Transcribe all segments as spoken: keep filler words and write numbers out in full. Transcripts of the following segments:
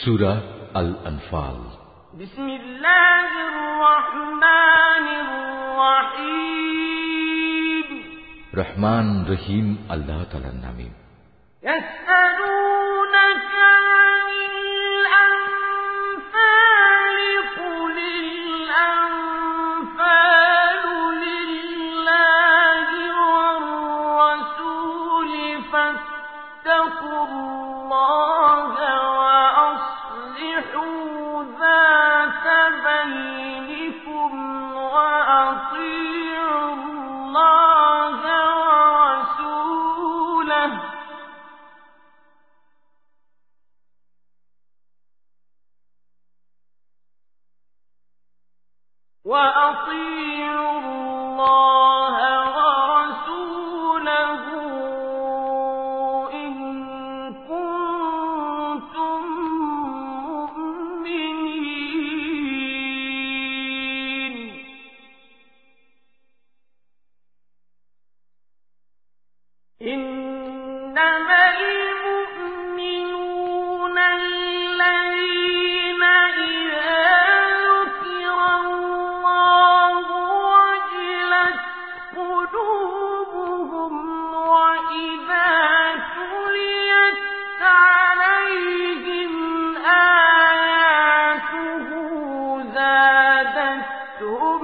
সূরা আল আনফাল। বিসমিল্লাহির রহমানির রহিম। রহমান রহিম আল্লাহ তাআলার নামে। ইয়াসআলুনাকা আনিল আনফাল কুলিল আনফালু লিল্লাহি ওয়ার রাসূল ফাত্তাকুল্লাহা ওয়া আসলিহু যাতা বাইনিকুম ওয়া আতিউল্লাহা ওয়া রাসূলাহু وَأَطِيعُوا اللَّهَ وَرَسُولَهُ إِن كُنتُم مُّؤْمِنِينَ. إِنَّمَا الْمُؤْمِنُونَ الَّذِينَ إِذَا ذُكِرَ اللَّهُ وَجِلَتْ قُلُوبُهُمْ وَإِذَا تُلِيَتْ عَلَيْهِمْ آيَاتُهُ زَادَتْهُمْ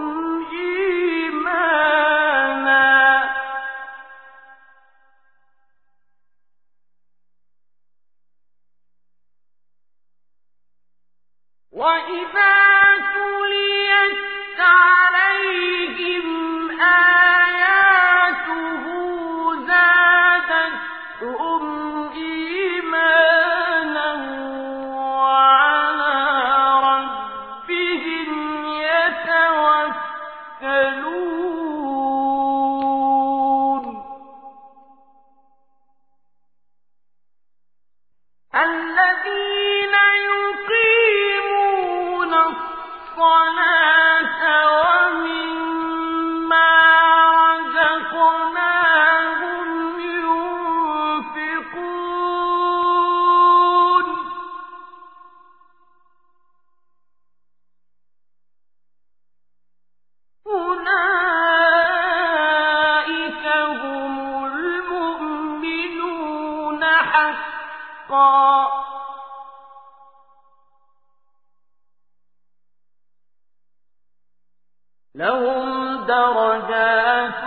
إِيمَانًا. وَإِذَا تُلِيَتْ عَلَيْهِمْ آيَاتُهُ زَادَتْهُمْ إِيمَانًا وَعَلَىٰ رَبِّهِمْ يَتَوَكَّلُونَ. الَّذِينَ يُقِيمُونَ الصَّلَاةَ وَمِمَّا رَزَقْنَاهُمْ يُنفِقُونَ. أُولَٰئِكَ هُمُ الْمُؤْمِنُونَ حَقًّا. لَهُمْ دَرَجَاتٌ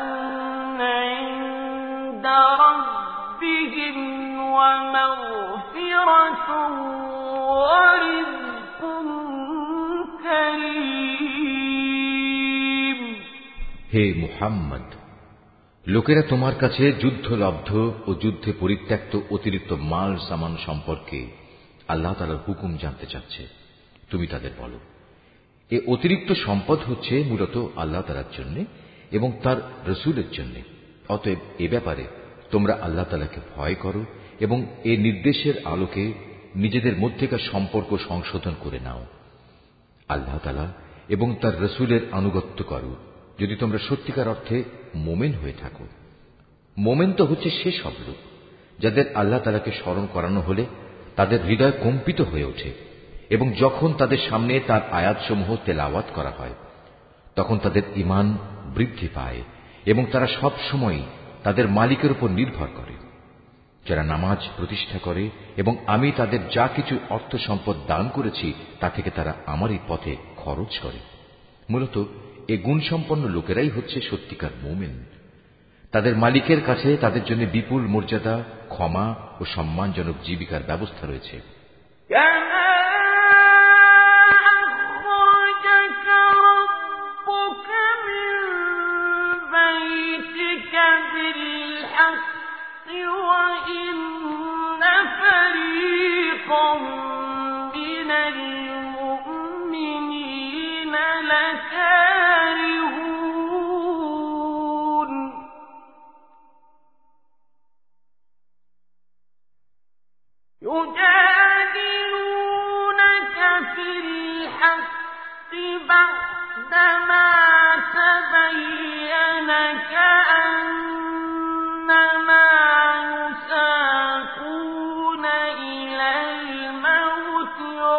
عِندَ رَبِّهِمْ وَمَغْفِرَةٌ وَرِزْقٌ كَرِيمٌ. হে মুহাম্মদ, লোকেরা তোমার কাছে যুদ্ধলব্ধ ও যুদ্ধে পরিত্যক্ত অতিরিক্ত মাল সামান সম্পর্কে আল্লাহ তাআলার হুকুম জানতে চাচ্ছে। তুমি তাদের বলো, এ অতিরিক্ত সম্পদ হচ্ছে মূলত আল্লাহ তাআলার জন্য এবং তার রাসূলের জন্য। অতএব এ ব্যাপারে তোমরা আল্লাহ তাআলাকে ভয় করো এবং এ নির্দেশের আলোকে নিজেদের মধ্যেকার সম্পর্ক সংশোধন করে নাও। আল্লাহ তাআলা এবং তার রাসূলের আনুগত্য করো যদি তোমরা সত্যিকার অর্থে মোমেন হয়ে থাকো। মোমেন তো হচ্ছে সে সব লোক যাদের আল্লাহ তাআলাকে স্মরণ করানো হলে তাদের হৃদয় কম্পিত হয়ে ওঠে এবং যখন তাদের সামনে তার আয়াতসমূহ তেলাওয়াত করা হয় তখন তাদের ঈমান বৃদ্ধি পায় এবং তারা সব সময় তাদের মালিকের উপর নির্ভর করে। যারা নামাজ প্রতিষ্ঠা করে এবং আমি তাদের যা কিছু অর্থ সম্পদ দান করেছি তা থেকে তারা আমারই পথে খরচ করে। মূলত এ গুণসম্পন্ন লোকেরাই হচ্ছে সত্যিকার মুমিন। তাদের মালিকের কাছে তাদের জন্য বিপুল মর্যাদা, ক্ষমা ও সম্মানজনক জীবিকার ব্যবস্থা রয়েছে। يجادلونك في الحق بعدما تبين كأنما يساقون إلى الموت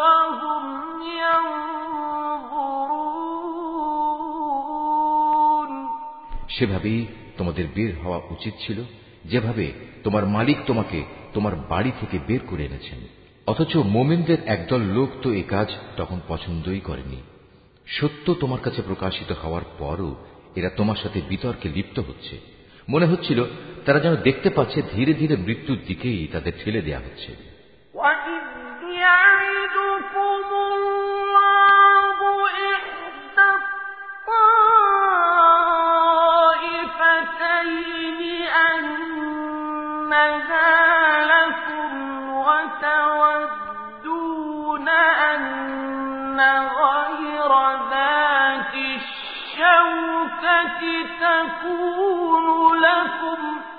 সেভাবেই তোমাদের বের হওয়া উচিত ছিল, যেভাবে তোমার মালিক তোমাকে তোমার বাড়ি থেকে বের করে এনেছেন। অথচ মুমিনদের একদল লোক তো এ কাজ তখন পছন্দই করেনি। সত্য তোমার কাছে প্রকাশিত হওয়ার পরও এরা তোমার সাথে বিতর্কে লিপ্ত হচ্ছে। মনে হচ্ছিল তারা যেন দেখতে পাচ্ছে ধীরে ধীরে মৃত্যুর দিকেই তাদের ঠেলে দেয়া হচ্ছে। تكون لكم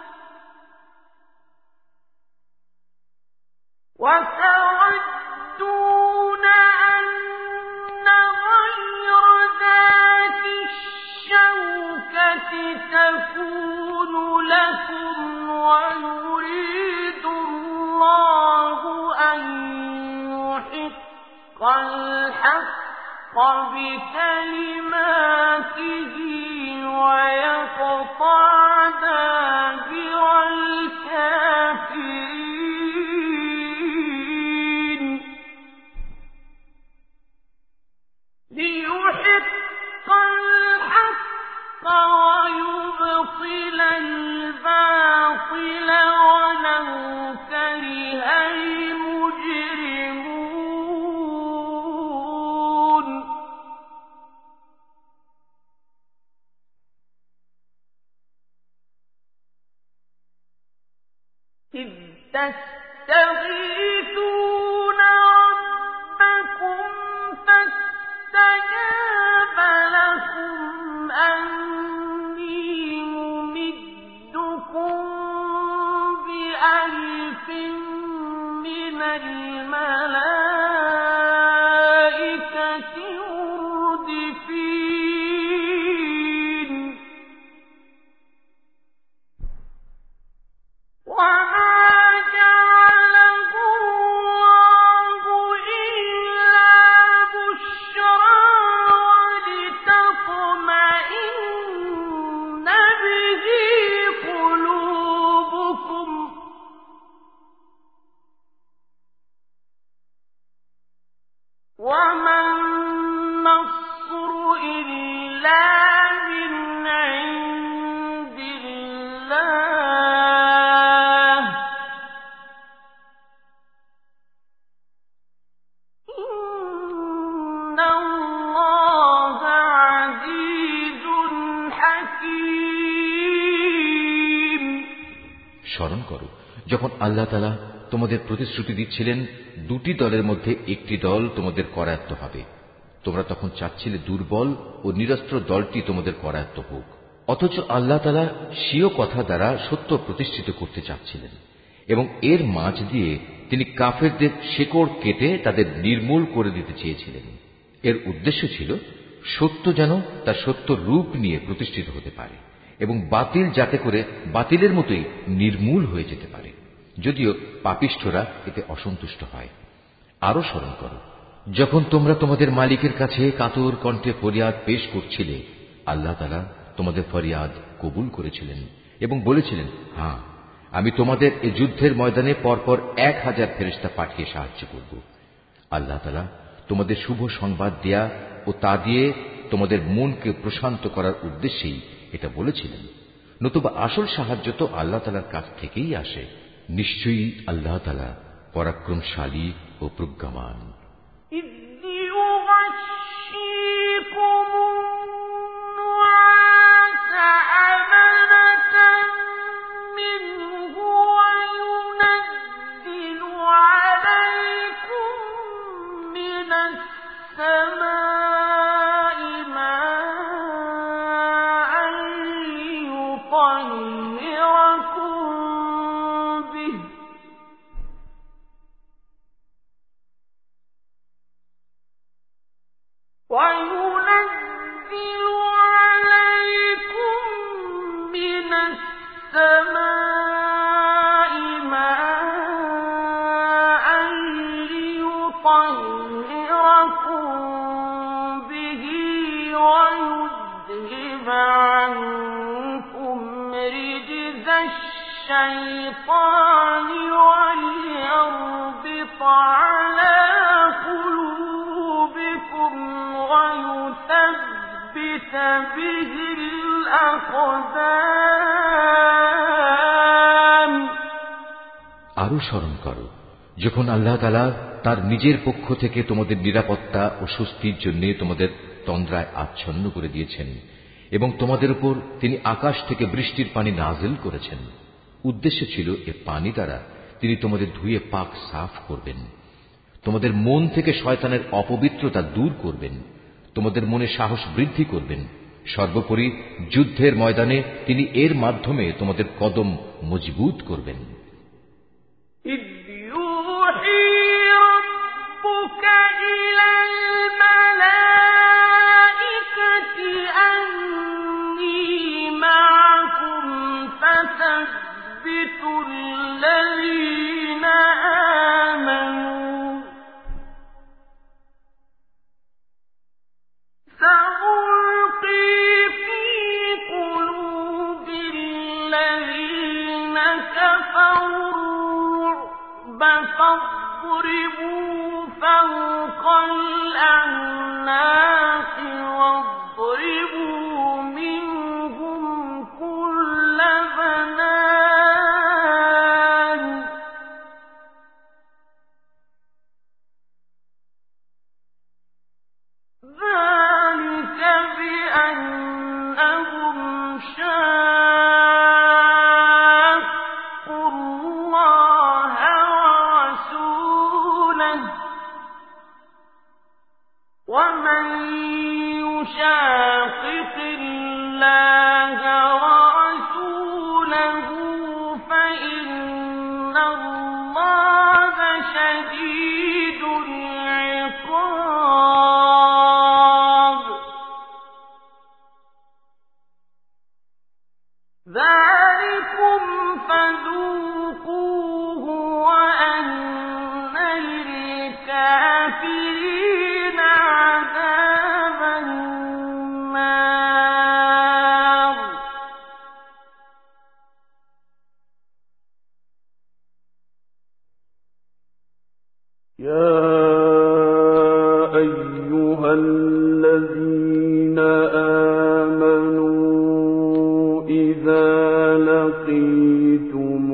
وتودون أن غير ذات الشوكة تكون لكم ويريد الله أن يحق الحق بكلماته ويقطع دابر الكافرين ليحق الحق ويبطل الباطل ولو كره المجرمون إذ تستغيثون ربكم فاستجاب لكم أني ممدكم بألف من الملائكة مردفين وما وما النصر إلا من عند الله إن الله عزيز حكيم। স্মরণ করো যখন আল্লাহ তাআলা তোমাদের প্রতিশ্রুতি দিচ্ছিলেন দুটি দলের মধ্যে একটি দল তোমাদের করায়ত্ত হবে। তোমরা তখন চাচ্ছিলে দুর্বল ও নিরস্ত্র দলটি তোমাদের করায়ত্ত হোক। অথচ আল্লাহ তাআলা স্বীয় কথা দ্বারা সত্য প্রতিষ্ঠিত করতে চাচ্ছিলেন এবং এর মাঝ দিয়ে তিনি কাফেরদের শেকড় কেটে তাদের নির্মূল করে দিতে চেয়েছিলেন। এর উদ্দেশ্য ছিল সত্য যেন তার সত্য রূপ নিয়ে প্রতিষ্ঠিত হতে পারে এবং বাতিল যাতে করে বাতিলের মতোই নির্মূল হয়ে যেতে পারে, যদিও পাপিষ্ঠরা এতে অসন্তুষ্ট হয়। আরো স্মরণ করো যখন তোমরা তোমাদের মালিকের কাছে কাতর কণ্ঠে ফরিয়াদ পেশ করছিলে, আল্লাহ তাআলা তোমাদের ফরিয়াদ কবুল করেছিলেন এবং বলেছিলেন, হ্যাঁ আমি তোমাদের এই যুদ্ধের ময়দানে পরপর এক হাজার ফেরেশতা পাঠিয়ে সাহায্য করব। আল্লাহ তাআলা তোমাদের শুভ সংবাদ দেয়া ও তা দিয়ে তোমাদের মনকে প্রশান্ত করার উদ্দেশ্যেই এটা বলেছিলেন, নতুবা আসল সাহায্য তো আল্লাহ তাআলার কাছ থেকেই আসে। নিশ্চয়ই আল্লাহ তাআলা পরাক্রমশালী ও প্রজ্ঞাবান। وينزل عليكم من السماء ماء ليطهركم به ويذهب عنكم الشيطان وليربط على قلوبكم ويثبت به الأقدام আরো স্মরণ করো যখন আল্লাহ তাআলা তার নিজের পক্ষ থেকে তোমাদের নিরাপত্তা ও স্বস্তির জন্য তোমাদের তন্দ্রায় আচ্ছন্ন করে দিয়েছেন এবং তোমাদের উপর তিনি আকাশ থেকে বৃষ্টির পানি নাজিল করেছেন। উদ্দেশ্য ছিল এ পানি দ্বারা তিনি তোমাদের ধুয়ে পাক সাফ করবেন, তোমাদের মন থেকে শয়তানের অপবিত্রতা দূর করবেন, তোমাদের মনে সাহস বৃদ্ধি করবেন। সর্বোপরি যুদ্ধের ময়দানে তিনি এর মাধ্যমে তোমাদের কদম মজবুত করবেন। الذين آمنوا سألقي في قلوب الذين كفروا الرعب فاضربوا فوق الأعناق واضربوا منهم كل بنان ذلك بأنهم شاقوا الله ورسوله ومن يشاقق الله ورسوله فإن الله شديد العقاب ذلكم فذوقوه وأن للكافرين عذاب النار يا أيها الذين آمنوا إذا لقيتم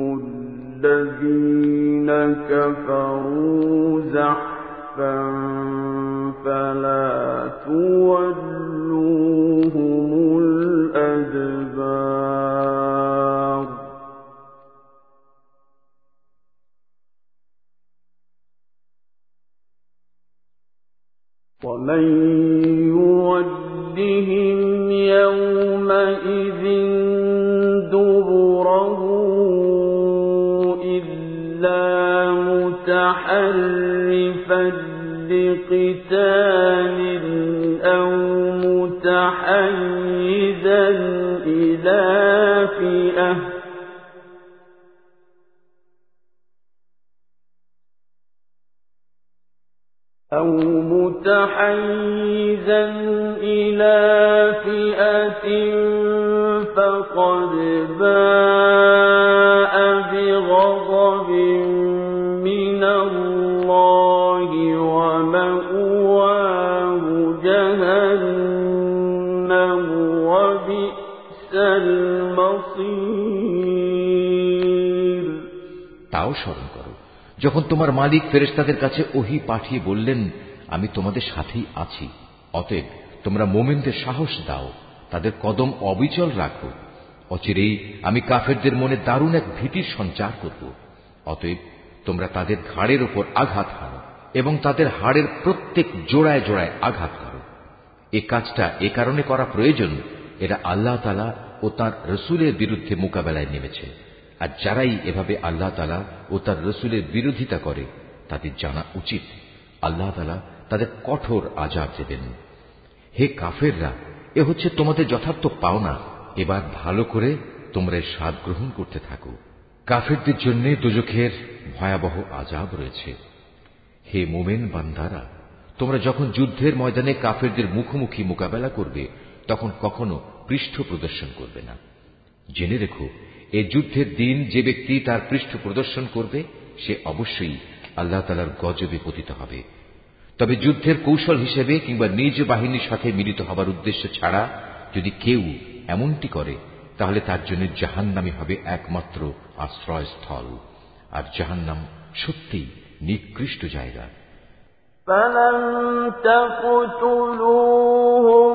الذين كفروا زحفا فلا تولوهم الأدبار ومن يولهم يومئذ دبره إلا متحرفا لقتال أو متحيزا إلى فئة أو متحيزا إلى فئة فقد باء بغضب من الله ومأواه جهنم وبئس المصير তাও স্মরণ করো যখন তোমার মালিক ফেরেশতাদের কাছে ওহী পাঠিয়ে বললেন আমি তোমাদের সাথেই আছি, অতএব তোমরা মুমিনদের সাহস দাও, তাদের কদম অবিচল রাখো। অচিরেই আমি কাফেরদের মনে দারুণ এক ভীতির সঞ্চার করব। অতএব তোমরা তাদের ঘাড়ের উপর আঘাত হানো এবং তাদের হাড়ের প্রত্যেক জোড়ায় জোড়ায় আঘাত করো। এ কাজটা এ কারণে করা প্রয়োজন, এরা আল্লাহ তাআলা ও তাঁর রসুলের বিরুদ্ধে মোকাবেলায় নেমেছে। আর যারাই এভাবে আল্লাহ তাআলা ও তার রসুলের বিরোধিতা করে তাদের জানা উচিত আল্লাহ তাআলা তাদের কঠোর আযাব দেবেন। হে কাফেররা, এ হচ্ছে তোমাদের যথার্থ পাওনা, এবার ভালো করে তোমরা স্বাদ গ্রহণ করতে থাকো। কাফেরদের জন্য দোজখের ভয়াবহ আযাব রয়েছে। হে মুমিন বান্দারা, তোমরা যখন যুদ্ধের ময়দানে কাফেরদের মুখোমুখি মোকাবেলা করবে তখন কখনো পৃষ্ঠ প্রদর্শন করবে না। জেনে রেখো এই যুদ্ধের দিন যে ব্যক্তি তার পৃষ্ঠ প্রদর্শন করবে সে অবশ্যই আল্লাহ তাআলার গজবে পতিত হবে। তবে যুদ্ধের কৌশল হিসেবে কিংবা নিজ বাহিনীর সাথে মিলিত হবার উদ্দেশ্য ছাড়া যদি কেউ এমনটি করে তাহলে তার জন্য জাহান্নামই হবে একমাত্র আশ্রয়স্থল, আর জাহান্নাম সত্যিই নিকৃষ্ট জায়গা। فلم تقتلوهم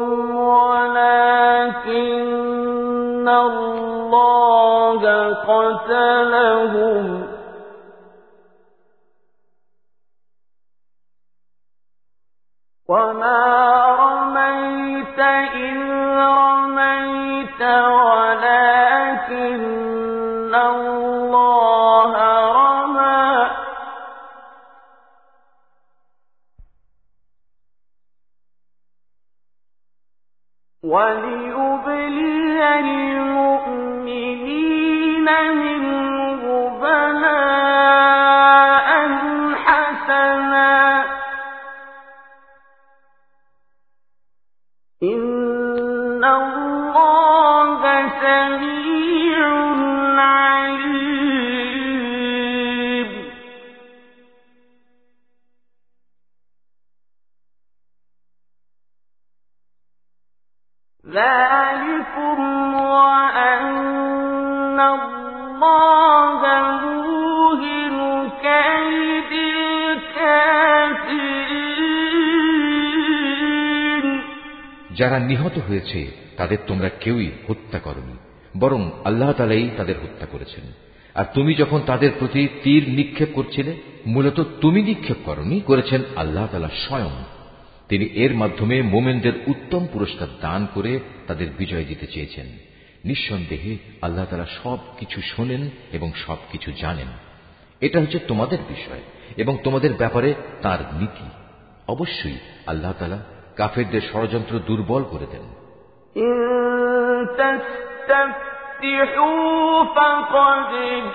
ولكن الله قتلهم وما رميت إذ رميت ولكن الله رمى وليبلي المؤمنين منه بلاء حسنا إن الله سميع عليم ذلكم وأن الله موهن كيد الكافرين যারা নিহত হয়েছে তাদের তোমরা কেউই হত্যা করনি, বরং আল্লাহ তাআলাই তাদের হত্যা করেছেন। আর তুমি যখন তাদের প্রতি তীর নিক্ষেপ করছিলে, মূলত তুমি নিক্ষেপ করনি, করেছেন আল্লাহ তাআলা স্বয়ং। তিনি এর মাধ্যমে মোমেনদের উত্তম পুরস্কার দান করে তাদের বিজয় দিতে চেয়েছেন। নিঃসন্দেহে আল্লাহ তাআলা সবকিছু শোনেন এবং সবকিছু জানেন। এটা হচ্ছে তোমাদের বিষয় এবং তোমাদের ব্যাপারে তার নীতি। অবশ্যই আল্লাহ তাআলা কাফেরদের ষড়যন্ত্র দুর্বল করে দেন। فقد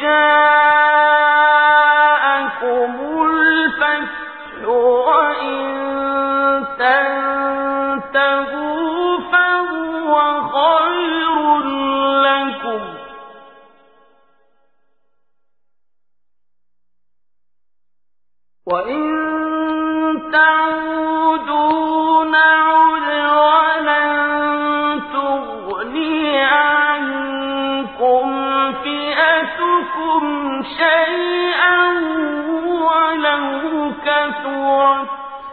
جاءكم الفتح وإن تنتهوا فهو خير لكم وإن تعودوا نعد ولن تغني عنكم فئتكم شيئا ولو كثرت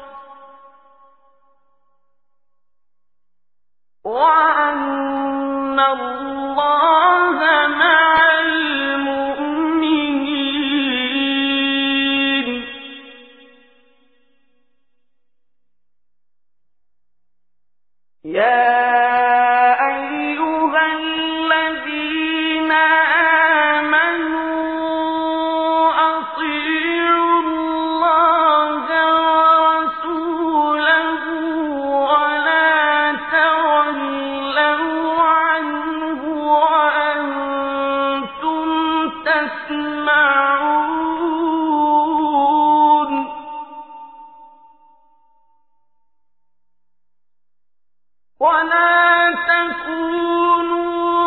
وأن الله مع المؤمنين يا أيها الذين آمنوا أطيعوا الله ورسوله ولا تولوا عنه وأنتم تسمعون ولا تكونوا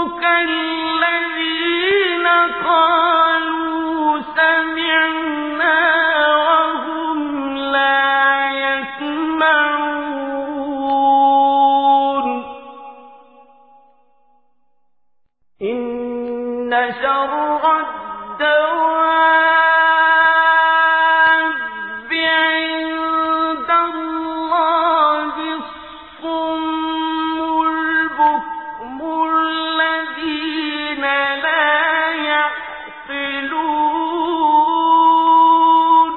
كالذين قالوا سمعنا وهم لا يسمعون إن شر الدواب عند الله الصم البكم الذين لا يعقلون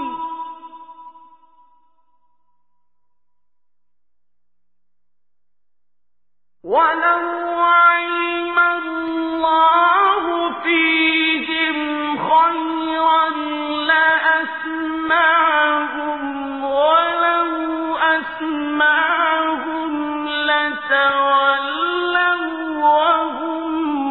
ولو علم الله فيهم خيرا لأسمعهم ولو أسمعهم لتولوا وهم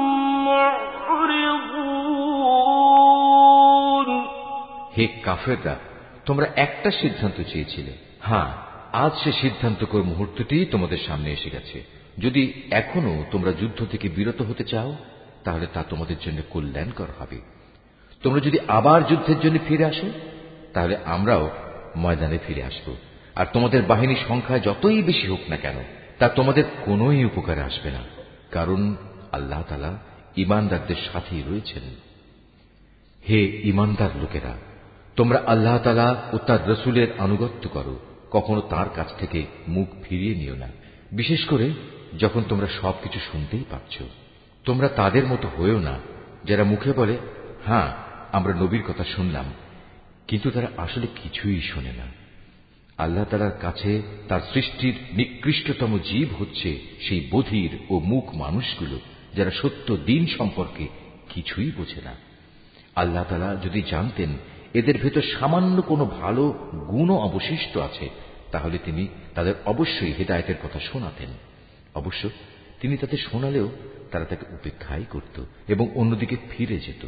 معرضون হে কাফেররা, তোমরা একটা সিদ্ধান্ত চেয়েছিলে। হ্যাঁ, আজ সে সিদ্ধান্তকর মুহূর্তটি তোমাদের সামনে এসে গেছে। যদি এখনো তোমরা যুদ্ধ থেকে বিরত হতে চাও তাহলে তা তোমাদের জন্য কল্যাণকর হবে। তোমরা যদি আবার যুদ্ধের জন্য ফিরে আসো, তাহলে আমরাও ময়দানে ফিরে আসব। আর তোমাদের বাহিনীর সংখ্যা যতই বেশি হোক না কেন, তা তোমাদের কোনোই উপকারে আসবে না, কারণ আল্লাহ তাআলা ঈমানদারদের সাথেই রয়েছেন। হে ঈমানদার লোকেরা, তোমরা আল্লাহ তাআলা ও তার রাসূলের আনুগত্য করো, কখনো তার কাছ থেকে মুখ ফিরিয়ে নিও না, বিশেষ করে যখন তোমরা সবকিছু শুনতেই পাচ্ছ। তোমরা তাদের মতো হয়েও না যারা মুখে বলে, হ্যাঁ আমরা নবীর কথা শুনলাম, কিন্তু তারা আসলে কিছুই শোনে না। আল্লাহ তাআলার কাছে তার সৃষ্টির নিকৃষ্টতম জীব হচ্ছে সেই বধির ও মূক মানুষগুলো, যারা সত্য দিন সম্পর্কে কিছুই বোঝে না। আল্লাহ তাআলা যদি জানতেন এদের ভেতর সামান্য কোনো ভালো গুণও অবশিষ্ট আছে, তাহলে তিনি তাদের অবশ্যই হিদায়াতের কথা শোনাতেন। অবশ্য তিনি তাদের শোনালেও তারা তাকে উপেক্ষাই করত এবং অন্যদিকে ফিরে যেত।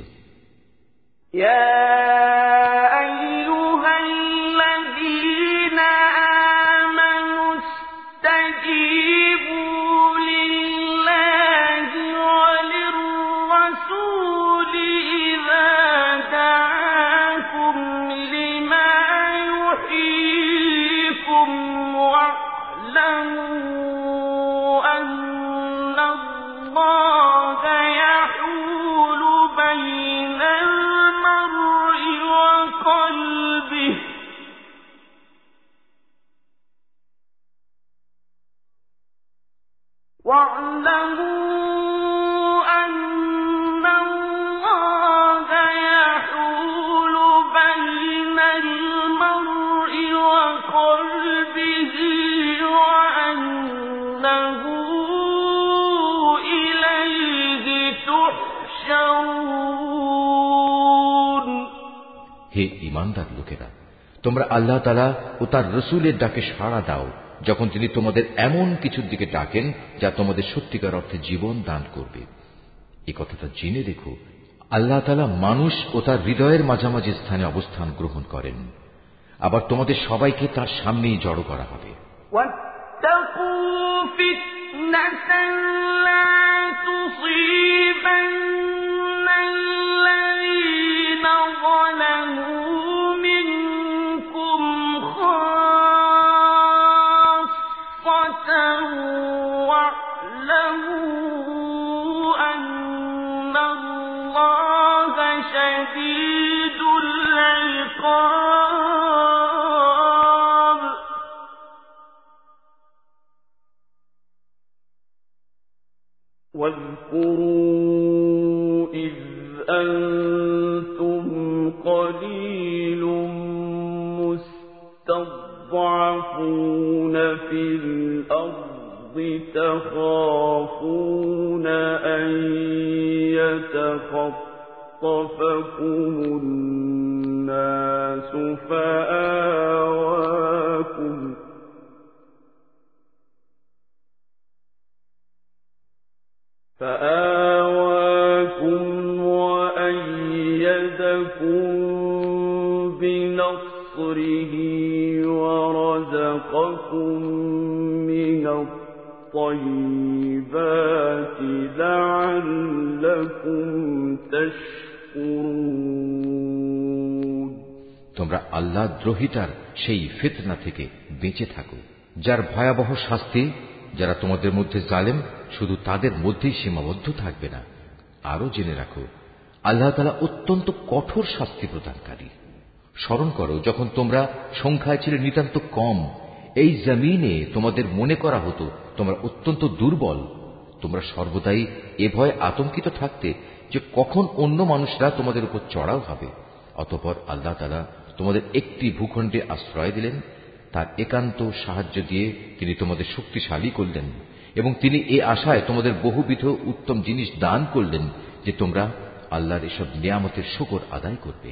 হে ঈমানদার লোকেরা, তোমরা আল্লাহ তাআলা ও তার রাসূলের ডাকে সাড়া দাও যখন তিনি তোমাদের এমন কিছুর দিকে ডাকেন যা তোমাদের সত্যিকার অর্থে জীবন দান করবে। এই কথাটা জেনে রেখো, আল্লাহ তাআলা মানুষ ও তার হৃদয়ের মাঝামাঝি স্থানে অবস্থান গ্রহণ করেন। আবার তোমাদের সবাইকে তার সামনেই জড়ো করা হবে। واذكروا إذ أنتم قليل مستضعفون في الأرض تخافون أن يتخطفكم الناس فآواكم فآواكم وأيدكم بنصره ورزقكم من الطيبات لعلكم تشكرون তোমরা আল্লাহ দ্রোহিতার সেই ফিতনা থেকে বেঁচে থাকো, যার ভয়াবহ শাস্তি যারা তোমাদের মধ্যে জালেম শুধু তাদের মধ্যেই সীমাবদ্ধ থাকবে না। আরো জেনে রাখো, আল্লাহ তাআলা অত্যন্ত কঠোর শাস্তি প্রদানকারী। স্মরণ করো যখন তোমরা সংখ্যায় ছিলে নিতান্ত কম, এই জমিনে তোমাদের মনে করা হতো তোমরা অত্যন্ত দুর্বল। তোমরা সর্বদাই এ ভয়ে আতঙ্কিত থাকতে যে কখন অন্য মানুষরা তোমাদের উপর চড়াও হবে। অতঃপর আল্লাহ তাআলা তোমাদের একটি ভূখণ্ডে আশ্রয় দিলেন, তার একান্ত সাহায্য দিয়ে তিনি তোমাদের শক্তিশালী করলেন এবং তিনি এ আশায় তোমাদের বহুবিধ উত্তম জিনিস দান করলেন যে তোমরা আল্লাহর এসব নিয়ামতের শুকর আদায় করবে।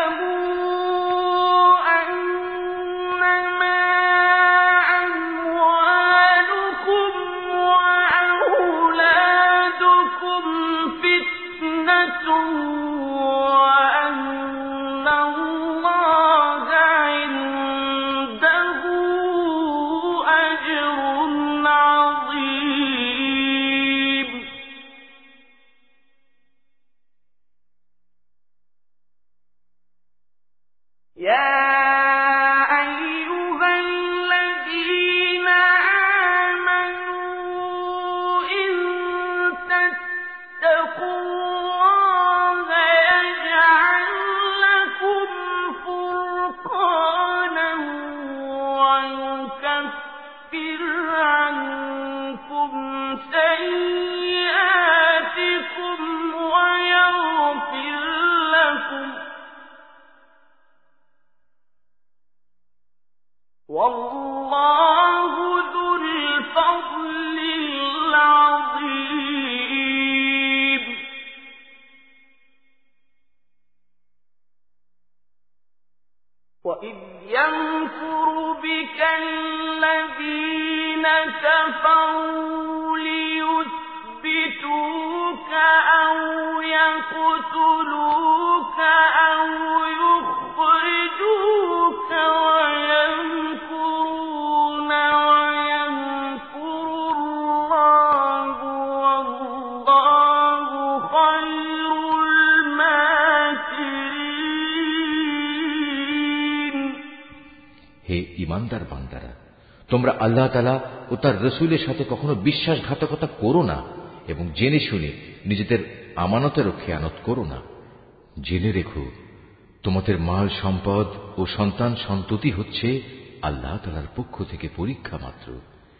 ইমানদার বান্দারা, তোমরা আল্লাহ তাআলা ও তার রাসূলের সাথে কখনো বিশ্বাসঘাতকতা করো না এবং জেনে শুনে নিজেদের আমানতেরও খেয়ানত করো না। জেনে রেখো, তোমাদের মাল সম্পদ ও সন্তান সন্ততি হচ্ছে আল্লাহ তাআলার পক্ষ থেকে পরীক্ষা মাত্র।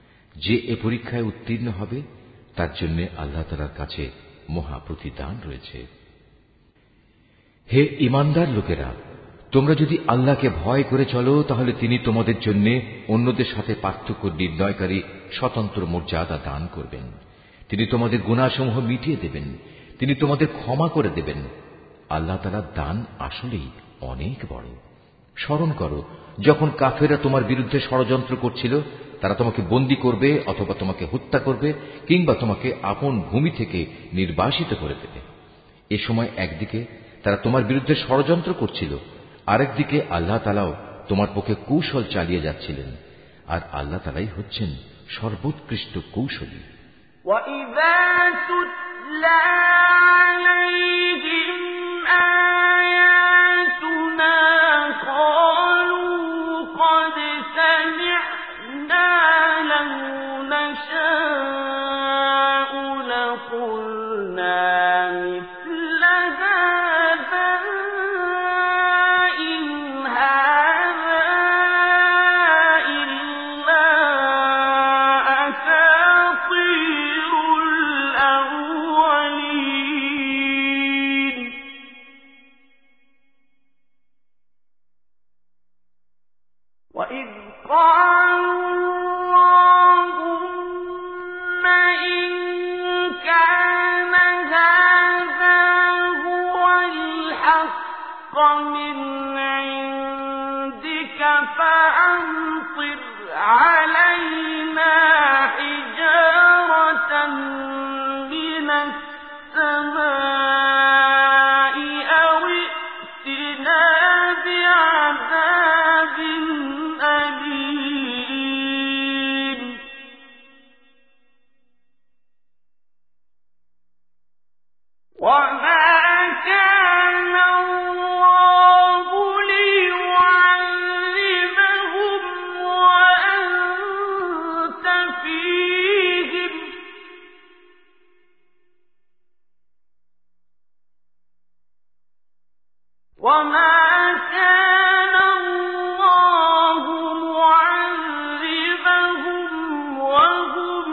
যে এ পরীক্ষায় উত্তীর্ণ হবে তার জন্য আল্লাহ তাআলার কাছে মহা প্রতিদান রয়েছে। হে ইমানদার লোকেরা, তোমরা যদি আল্লাহকে ভয় করে চলো তাহলে তিনি তোমাদের জন্য অন্যদের সাথে পার্থক্য নির্ণয়কারী স্বতন্ত্র মর্যাদা দান করবেন। তিনি তোমাদের গুনাহসমূহ মিটিয়ে দেবেন, তিনি তোমাদের ক্ষমা করে দেবেন। আল্লাহ তাআলার দান আসলেই অনেক বড়। স্মরণ করো, যখন কাফেররা তোমার বিরুদ্ধে ষড়যন্ত্র করছিল, তারা তোমাকে বন্দী করবে অথবা তোমাকে হত্যা করবে কিংবা তোমাকে আপন ভূমি থেকে নির্বাসিত করে দেবে। এ সময় একদিকে তারা তোমার বিরুদ্ধে ষড়যন্ত্র করছিল, আরেকদিকে আল্লাহ তাআলাও তোমার পক্ষে কৌশল চালিয়ে যাচ্ছিলেন। আর আল্লাহ তাআলাই হচ্ছেন সর্বোৎকৃষ্ট কৌশলী। وَإِذَا تُتْلَى عَلَيْهِمْ آيَاتُنَا قَالُوا قَدْ سَمِعْنَا لَوْ نَشَاءُ لَقُلْنَا مِثْلَ هَذَا إِنْ هَذَا إِلَّا أَسَاطِيرُ الْأَوَّلِينَ وَإِذْ قَالُوا اللَّهُمَّ إِن كَانَ هَذَا هُوَ الْحَقَّ مِنْ عِندِكَ فَأَمْطِرْ عَلَيْنَا حِجَارَةً مِّنَ السَّمَاءِ أَوْ ائْتِنَا بِعَذَابٍ أَلِيمٍ وَمَا كَانَ اللَّهُ لِيُعَذِّبَهُمْ وَأَنتَ فِيهِمْ وَمَا كَانَ اللَّهُ مُعَذِّبَهُمْ وَهُمْ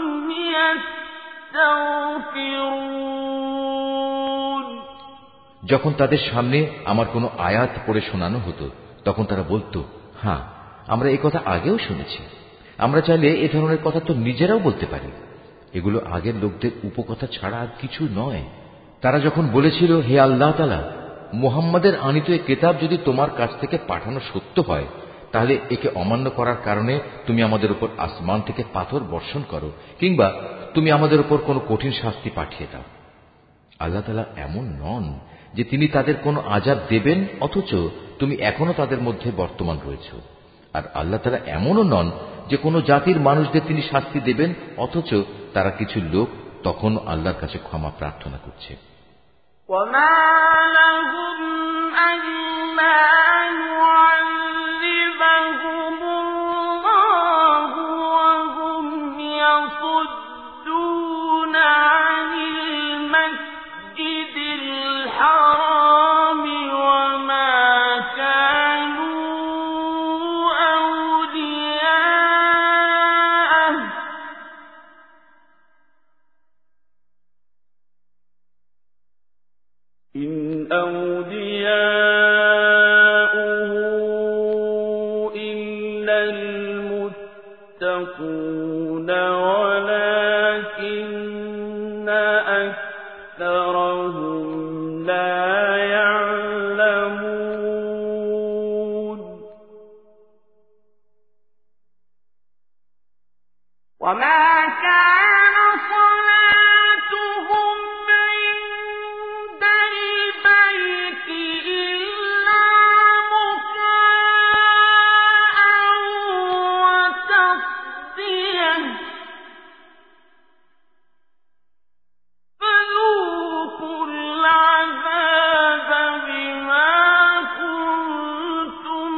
يَسْتَغْفِرُونَ যখন তাদের সামনে আমার কোনো আয়াত পড়ে শোনানো হতো, তখন তারা বলতো, হ্যাঁ, আমরা এ কথা আগেও শুনেছি। আমরা চাইলে এ ধরনের কথা তো নিজেরাও বলতে পারি। এগুলো আগের লোকদের উপকথা ছাড়া আর কিছু নয়। তারা যখন বলেছিল, হে আল্লাহ তাআলা, মুহাম্মাদের আনিত এই কিতাব যদি তোমার কাছ থেকে পাঠানো সত্য হয়, তাহলে একে অমান্য করার কারণে তুমি আমাদের উপর আসমান থেকে পাথর বর্ষণ করো, কিংবা তুমি আমাদের উপর কোনো কঠিন শাস্তি পাঠিয়ে দাও। আল্লাহ তাআলা এমন নন যে তিনি তাদের কোনো আযাব দেবেন অথচ তুমি এখনো তাদের মধ্যে বর্তমান রয়েছ। আর আল্লাহ তাআলা এমনও নন যে কোনো জাতির মানুষদের তিনি শাস্তি দেবেন অথচ তারা কিছু লোক তখন আল্লাহর কাছে ক্ষমা প্রার্থনা করছে। وَمَا لَهُمْ أَلَّا يُعَذِّبَهُمُ اللَّهُ وَهُمْ يَصُدُّونَ عَنِ الْمَسْجِدِ الْحَرَامِ وَمَا كَانُوا أَوْلِيَاءَهُ إِنْ أَوْلِيَاؤُهُ إِلَّا الْمُتَّقُونَ وَلَكِنَّ أَكْثَرَهُمْ لَا يَعْلَمُونَ وَمَا كَانَ صَلَاتُهُمْ عِندَ الْبَيْتِ إِلَّا مُكَاءً وَتَصْدِيَةً فَذُوقُوا الْعَذَابَ بِمَا كُنتُمْ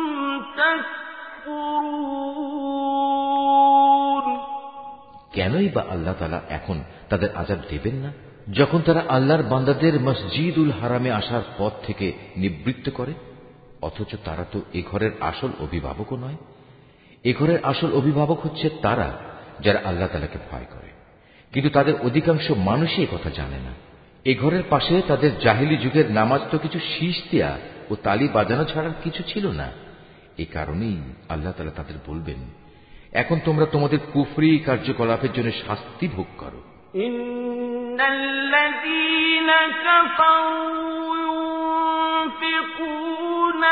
تَكْفُرُونَ। কেনই বা আল্লাহ তাআলা এখন তাদের আযাব দেবেন না, যখন তারা আল্লাহর বান্দাদের মসজিদুল হারামে আসার পথ থেকে নিবৃত্ত করে? অথচ তারা তো এ ঘরের আসল অভিভাবকও নয়। এ ঘরের আসল অভিভাবক হচ্ছে তারা যারা আল্লাহ তাআলাকে ভয় করে, কিন্তু তাদের অধিকাংশ মানুষই এ কথা জানে না। এ ঘরের পাশে তাদের জাহিলি যুগের নামাজ তো কিছু শীষ দেয়া ও তালি বাজানো ছাড়ার কিছু ছিল না। এ কারণেই আল্লাহ তাআলা তাদের বলবেন, এখন তোমরা তোমাদের কুফরি কার্যকলাপের জন্য শাস্তি ভোগ করো। ইন্নাল্লাযীনা কাফারু ইউনফিকুনা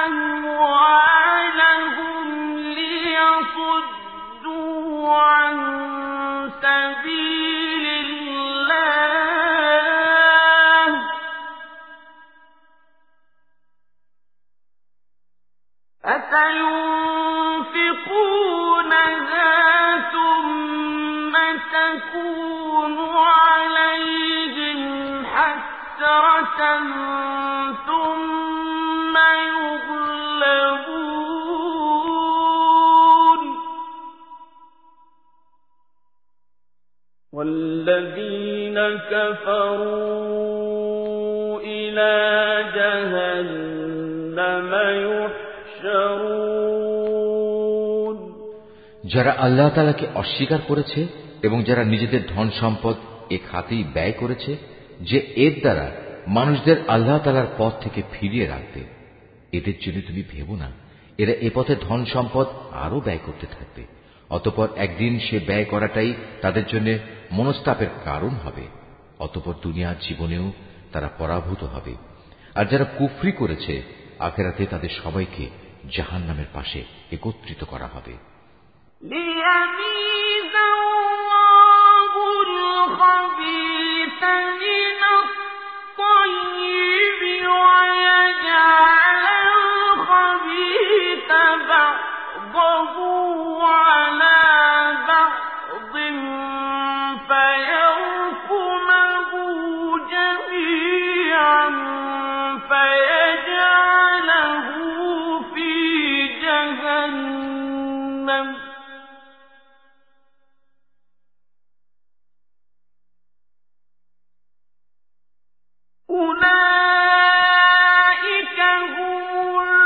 আমওয়ালাহুম লিয়াসুদ্দু আন সাবীলিল্লাহ فَسَيُنفِقُونَهَا ثُمَّ تَكُونُ عَلَيْهِمْ حَسْرَةً ثُمَّ يُغْلَبُونَ وَالَّذِينَ كَفَرُوا إِلَى جَهَنَّمَ يُحْشَرُونَ। যারা আল্লাহ তাআলাকে অস্বীকার করেছে এবং যারা নিজেদের ধন সম্পদ এ খাতেই ব্যয় করেছে যে এর দ্বারা মানুষদের আল্লাহ তাআলার পথ থেকে ফিরিয়ে রাখবে, এদের জন্য তুমি ভেবো না এরা এ পথে ধন সম্পদ আরো ব্যয় করতে থাকবে। অতঃপর একদিন সে ব্যয় করাটাই তাদের জন্য মনস্তাপের কারণ হবে। অতঃপর দুনিয়ার জীবনেও তারা পরাভূত হবে। আর যারা কুফরি করেছে আখিরাতে তাদের সবাইকে জাহান্নামের পাশে একত্রিত করা হবে। لِيَمِيزَ اللَّهُ الْخَبِيثَ مِنَ الطَّيِّبِ وَيَجْعَلَ الْخَبِيثَ بَعْضَهُ عَلَى بَعْضٍ فَيَرْكُمَهُ جَمِيعًا فَيَجْعَلَهُ فِي جَهَنَّمَ أُولَئِكَ هُمُ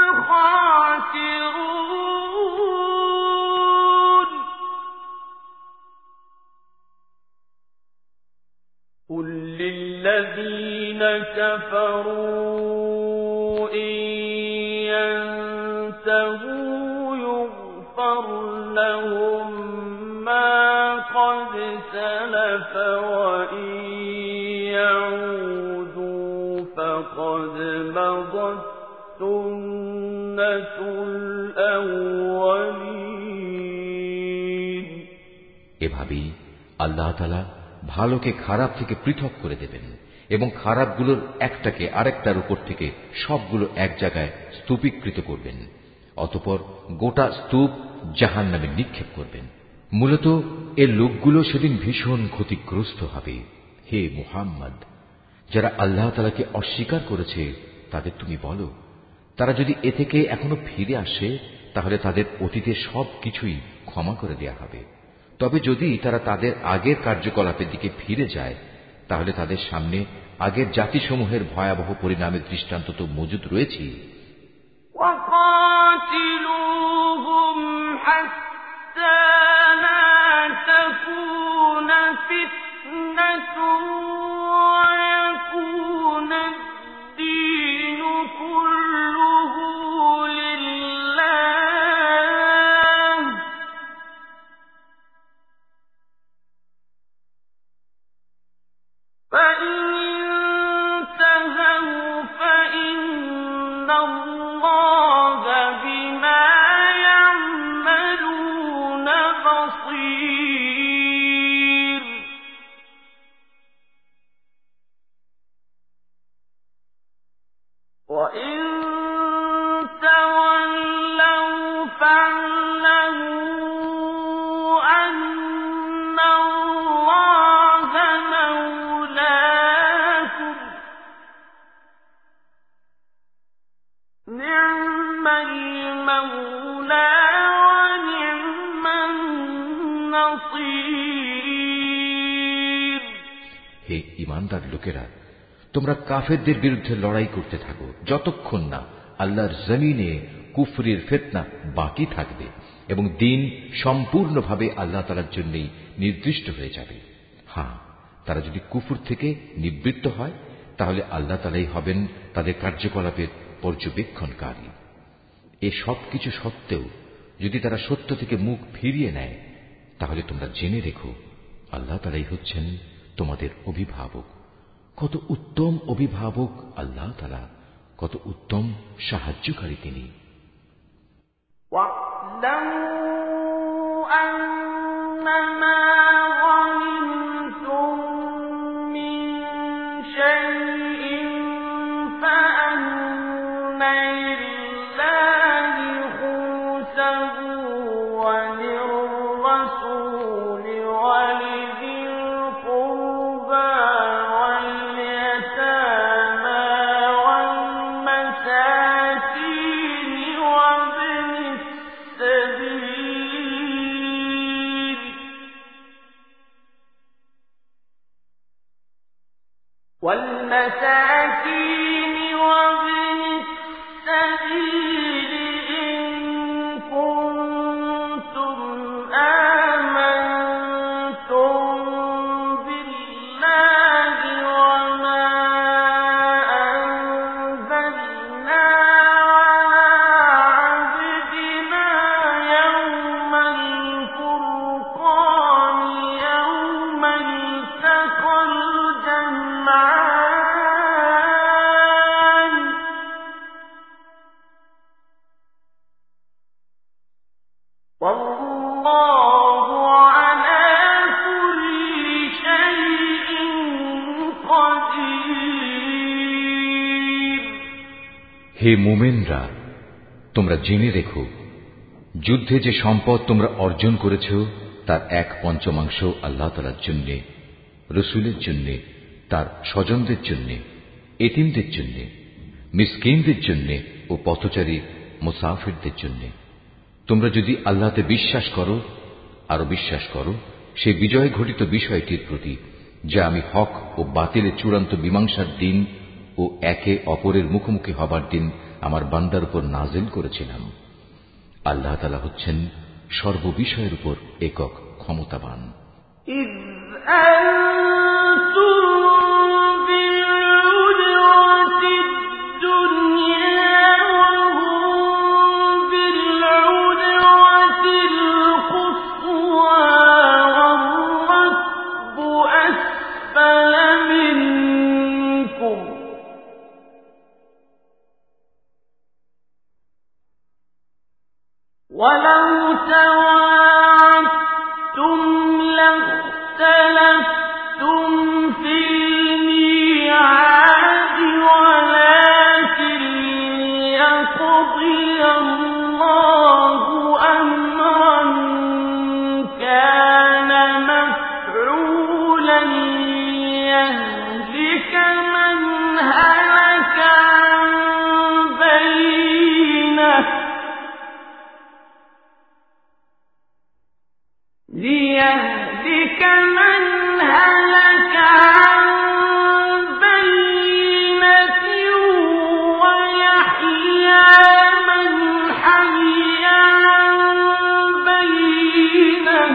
الْخَاسِرُونَ قُل لِّلَّذِينَ كَفَرُوا إِن يَنتَهُوا يُغْفَرْ لَهُم مَّا قَدْ سَلَفَ وَإِن يَعُودُوا فَقَدْ مَضَىٰ এভাবেই আল্লাহ তাআলা ভালোকে খারাপ থেকে পৃথক করে দেবেন এবং খারাপগুলোর একটাকে আরেকটার উপর থেকে সবগুলো এক জায়গায় স্তূপীকৃত করবেন। অতঃপর গোটা স্তূপ জাহান্নামে নিক্ষেপ করবেন। মূলত এর লোকগুলো সেদিন ভীষণ ক্ষতিগ্রস্ত হবে। হে মুহাম্মদ, যারা আল্লাহ তাআলাকে অস্বীকার করেছে তাদের তুমি বলো, তারা যদি এ থেকে এখনো ফিরে আসে তাহলে তাদের অতীতের সব কিছুই ক্ষমা করে দেয়া হবে। তবে যদি তারা তাদের আগের কার্যকলাপের দিকে ফিরে যায় তাহলে তাদের সামনে আগের জাতিসমূহের ভয়াবহ পরিণামের দৃষ্টান্ত তো মজুদ রয়েছেই। وَقَاتِلُوهُمْ حَتَّى لَا تَكُونَ فِتْنَةٌ وَيَكُونَ الدِّينُ كُلُّهُ لِلَّهِ ۖ فَإِنِ انتَهَوْا فَإِنَّ اللَّهَ بِمَا يَعْمَلُونَ بَصِيرٌ وَإِن تَوَلَّوْا فَاعْلَمُوا أَنَّ اللَّهَ مَوْلَاكُمْ ۚ نِعْمَ الْمَوْلَىٰ وَنِعْمَ النَّصِيرُ। হে ঈমানদার লোকেরা, তোমরা কাফেরদের বিরুদ্ধে লড়াই করতে থাকো যতক্ষণ না আল্লাহর জমিনে কুফরির ফিতনা বাকি থাকবে এবং দ্বীন সম্পূর্ণভাবে আল্লাহ তাআলার জন্যই নির্দিষ্ট হয়ে যাবে। হ্যাঁ, তারা যদি কুফর থেকে নিবৃত্ত হয় তাহলে আল্লাহ তাআলাই হবেন তাদের কার্যকলাপের পর্যবেক্ষণকারী। এ সব কিছু সত্ত্বেও যদি তারা সত্য থেকে মুখ ফিরিয়ে নেয় তাহলে তোমরা জেনে রেখো, আল্লাহ তাআলাই হচ্ছেন তোমাদের অভিভাবক। কত উত্তম অভিভাবক আল্লাহ তাআলা, কত উত্তম সাহায্যকারী তিনি। وَاعْلَمُوا أَنَّمَا غَنِمْتُم مِّن شَيْءٍ فَأَنَّ لِلَّهِ خُمُسَهُ وَلِلرَّسُولِ وَلِذِي الْقُرْبَىٰ وَالْيَتَامَىٰ وَالْمَسَاكِينِ وَابْنِ السَّبِيلِ وَالْمَسَاكِينِ وَابْنِ السَّبِيلِ إِن كُنتُمْ آمَنتُم بِاللَّهِ وَمَا أَنزَلْنَا عَلَىٰ عَبْدِنَا يَوْمَ الْفُرْقَانِ يَوْمَ الْتَقَى الْجَمْعَانِ ۗ وَاللَّهُ عَلَىٰ كُلِّ شَيْءٍ قَدِيرٌ। হে মুমিনরা, তোমরা জেনে রেখো, যুদ্ধে যে সম্পদ তোমরা অর্জন করেছ তার এক পঞ্চমাংশ আল্লাহ তাআলার জন্য, রাসূলের জন্য, তার স্বজনদের জন্য, এতিমদের জন্য, মিসকিনদের জন্য ও পথচারী মুসাফিরদের জন্য। তোমরা যদি আল্লাহতে বিশ্বাস করো, আরো বিশ্বাস করো সেই বিজয় ঘটিত বিষয়টির প্রতি, যা আমি হক ও বাতিলের চূড়ান্ত মীমাংসার দিন ও একে অপরের মুখোমুখি হবার দিন আমার বান্দার উপর নাযিল করেছিলাম। আল্লাহ তাআলা হচ্ছেন সর্ববিষয়ের উপর একক ক্ষমতাবান। إِذْ أَنتُم بِالْعُدْوَةِ الدُّنْيَا وَهُم بِالْعُدْوَةِ الْقُصْوَىٰ وَالرَّكْبُ أَسْفَلَ مِنكُمْ ۚ وَلَوْ تَوَاعَدتُّمْ لَاخْتَلَفْتُمْ فِي الْمِيعَادِ وَلَٰكِن لِّيَقْضِيَ اللَّهُ أَمْرًا كَانَ مَفْعُولًا لِّيَهْلِكَ مَنْ هَلَكَ عَن بَيِّنَةٍ لِيَهْلِكَ مَنْ هَلَكَ عَن بَيِّنَةٍ وَيَحْيَىٰ مَنْ حَيَّ عَن بَيِّنَةٍ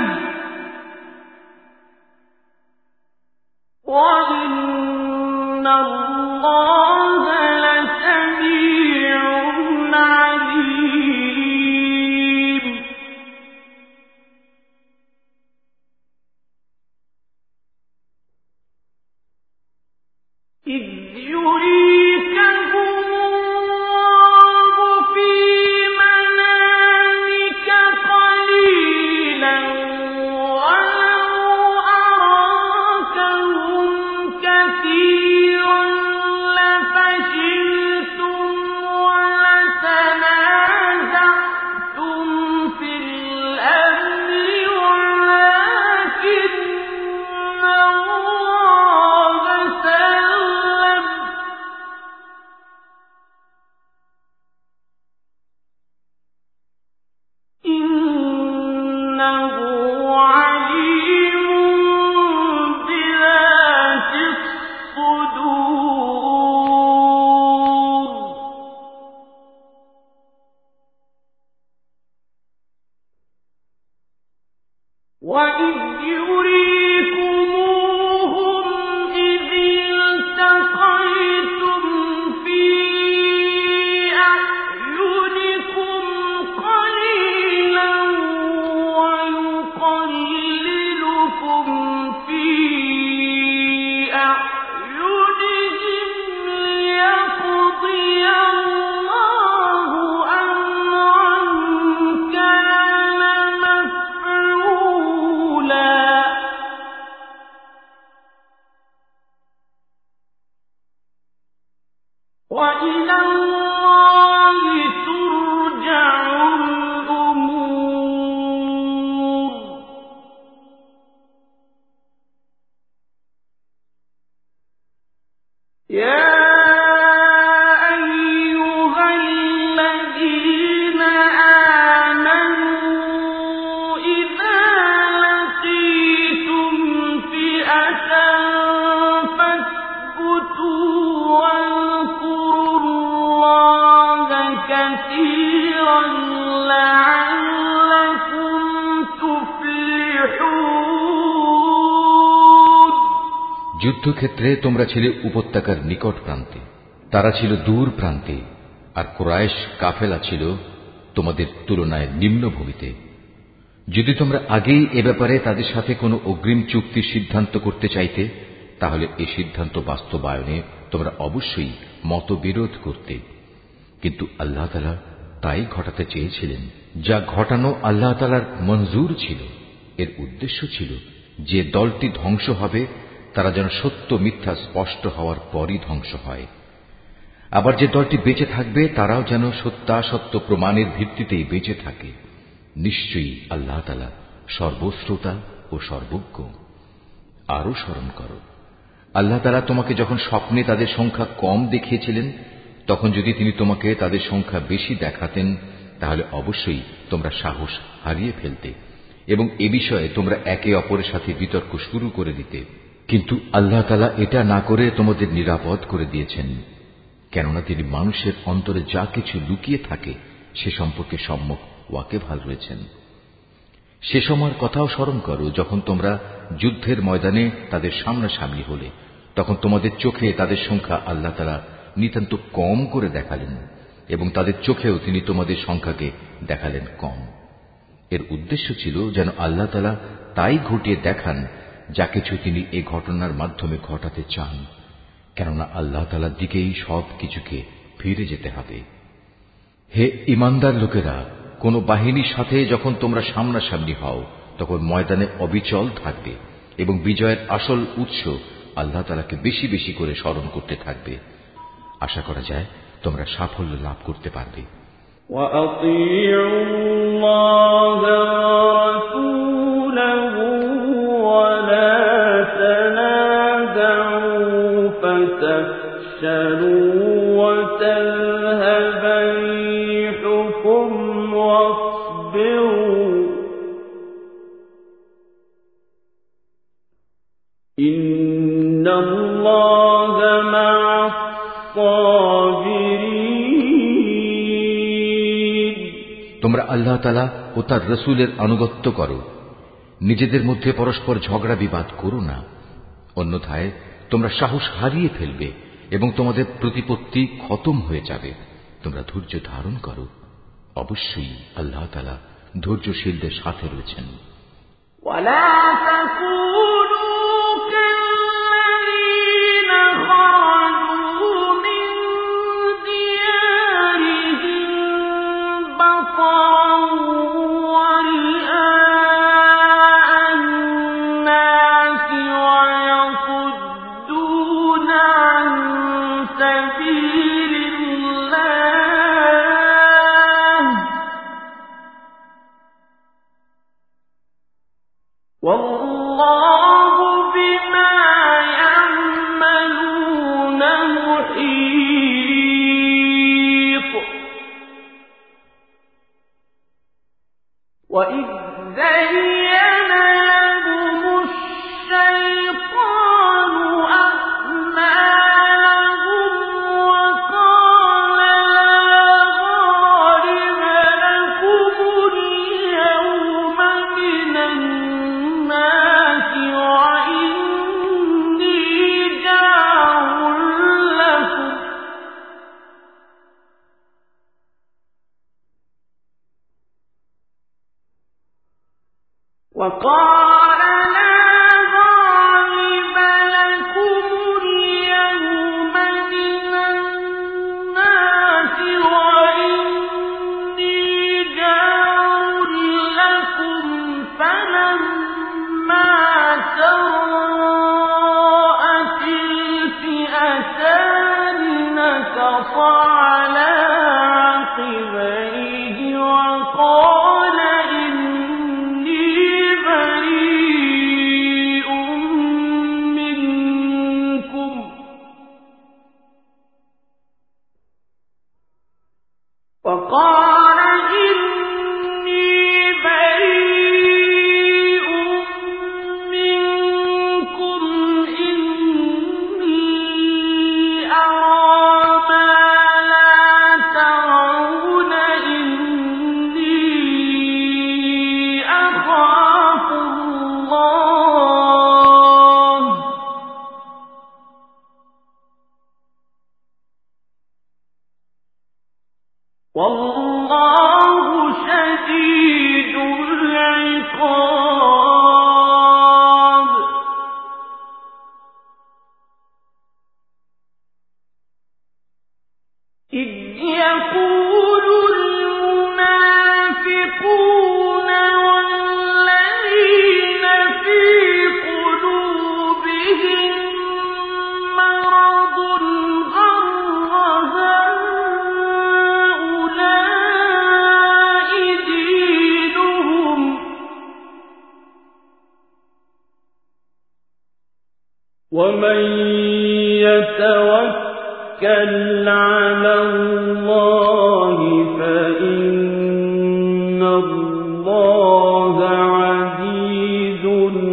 وَإِنَّ اللَّهَ لَسَمِيعٌ عَلِيمٌ. إِذْ يُرِيكَهُمُ اللَّهُ فِي مَنَامِكَ قَلِيلًا وَلَوْ أَرَاكَهُمْ كَثِيرًا لَّفَشِلْتُمْ وَلَتَنَازَعْتُمْ فِي الْأَمْرِ وَلَٰكِنَّ اللَّهَ سَلَّمَ ۗ إِنَّهُ عَلِيمٌ بِذَاتِ الصُّدُورِ. وَإِذْ يُرِيكُمُوهُمْ إِذِ الْتَقَيْتُمْ فِي أَعْيُنِكُمْ قَلِيلًا وَيُقَلِّلُكُمْ فِي أَعْيُنِهِمْ لِيَقْضِيَ اللَّهُ أَمْرًا كَانَ مَفْعُولًا وَإِلَى اللَّهِ تُرْجَعُ الْأُمُورُ. يَا أَيُّهَا الَّذِينَ آمَنُوا إِذَا لَقِيتُمْ فِئَةً فَاثْبُتُوا وَاذْكُرُوا اللَّهَ كَثِيرًا لَّعَلَّكُمْ تُفْلِحُونَ. যুদ্ধক্ষেত্রে তোমরা ছিলে উপত্যকার নিকট প্রান্তে, তারা ছিল দূর প্রান্তে, আর কুরাইশ কাফেলা ছিল তোমাদের তুলনায় নিম্নভূমিতে। যদি তোমরা আগেই এ ব্যাপারে তাদের সাথে কোনো অগ্রিম চুক্তির সিদ্ধান্ত করতে চাইতে, তাহলে এই সিদ্ধান্ত বাস্তবায়নে তোমরা অবশ্যই মতবিরোধ করতে। কিন্তু আল্লাহ তাআলা তাই ঘটাতে চেয়েছিলেন যা ঘটানো আল্লাহ তাআলার মঞ্জুর ছিল। এর উদ্দেশ্য ছিল যে দলটি ধ্বংস হবে তারা যেন সত্য মিথ্যা স্পষ্ট হওয়ার পরই ধ্বংস হয়, আবার যে দলটি বেঁচে থাকবে তারাও যেন সত্যাসত্য প্রমাণের ভিত্তিতেই বেঁচে থাকে। নিশ্চয়ই আল্লাহ তাআলা সর্বশ্রোতা ও সর্বজ্ঞ। আরো স্মরণ করো, আল্লাহ তাআলা তোমাকে যখন স্বপ্নে তাদের সংখ্যা কম দেখিয়েছিলেন, তখন যদি তিনি তোমাকে তাদের সংখ্যা বেশি দেখাতেন তাহলে অবশ্যই তোমরা সাহস হারিয়ে ফেলতে এবং এ বিষয়ে তোমরা একে অপরের সাথে বিতর্ক শুরু করে দিতে। কিন্তু আল্লাহ তাআলা এটা না করে তোমাদের নিরাপদ করে দিয়েছেন, কেননা তিনি মানুষের অন্তরে যা কিছু লুকিয়ে থাকে সে সম্পর্কে সম্যক ওয়াকিবহাল রয়েছেন। সে সময়ের কথাও স্মরণ করো যখন তোমরা যুদ্ধের ময়দানে তাদের সামনাসামনি হলে, তখন তোমাদের চোখে তাদের সংখ্যা আল্লাহ তাআলা নিতান্ত কম করে দেখালেন এবং তাদের চোখেও তিনি তোমাদের সংখ্যাকে দেখালেন কম। এর উদ্দেশ্য ছিল যেন আল্লাহ তাআলা তাই ঘটিয়ে দেখান যা কিছু তিনি এ ঘটনার মাধ্যমে ঘটাতে চান, কেননা আল্লাহ তাআলার দিকেই সব কিছুকে ফিরে যেতে হবে। হে ঈমানদার লোকেরা, কোন বাহিনীর সাথে যখন তোমরা সামনাসামনি হও তখন ময়দানে অবিচল থাকবে এবং বিজয়ের আসল উৎস আল্লাহ তাআলাকে বেশি বেশি করে স্মরণ করতে থাকবে। আশা করা যায় তোমরা সাফল্য লাভ করতে পারবে। وَأَطِيعُوا اللَّهَ وَرَسُولَهُ وَلَا تَنَازَعُوا فَتَفْشَلُوا وَتَذْهَبَ رِيحُكُمْ وَاصْبِرُوا إِنَّ اللَّهَ مَعَ الصَّابِرِينَ। তোমরা আল্লাহ তাআলা ও তার রাসূলের আনুগত্য করো, নিজেদের মধ্যে পরস্পর ঝগড়া বিবাদ করো না, অন্যথায় তোমরা সাহস হারিয়ে ফেলবে এবং তোমাদের প্রতিপত্তি খতম হয়ে যাবে। তোমরা ধৈর্য ধারণ করো, অবশ্যই আল্লাহ তাআলা ধৈর্যশীলদের সাথে রয়েছেন। ولا تكونوا كالذين خرجوا من ديارهم بطرا ورئاء الناس ويصدون عن سبيل الله والله بما يعملون محيط وإذ زين لهم الشيطان أعمالهم وقال لا غالب لكم اليوم من الناس وإني جار لكم وقال لا غالب لكم اليوم من الناس وإني جار لكم فلما تراءت الفئتان نكص على عقبيه وقال إني بريء منكم وقال إني بريء منكم إني أرى ما لا ترون إني أخاف الله والله شديد العقاب إذ يقول المنافقون والذين في قلوبهم مرض غر هؤلاء دينهم ومن يتوكل على الله فإن الله عزيز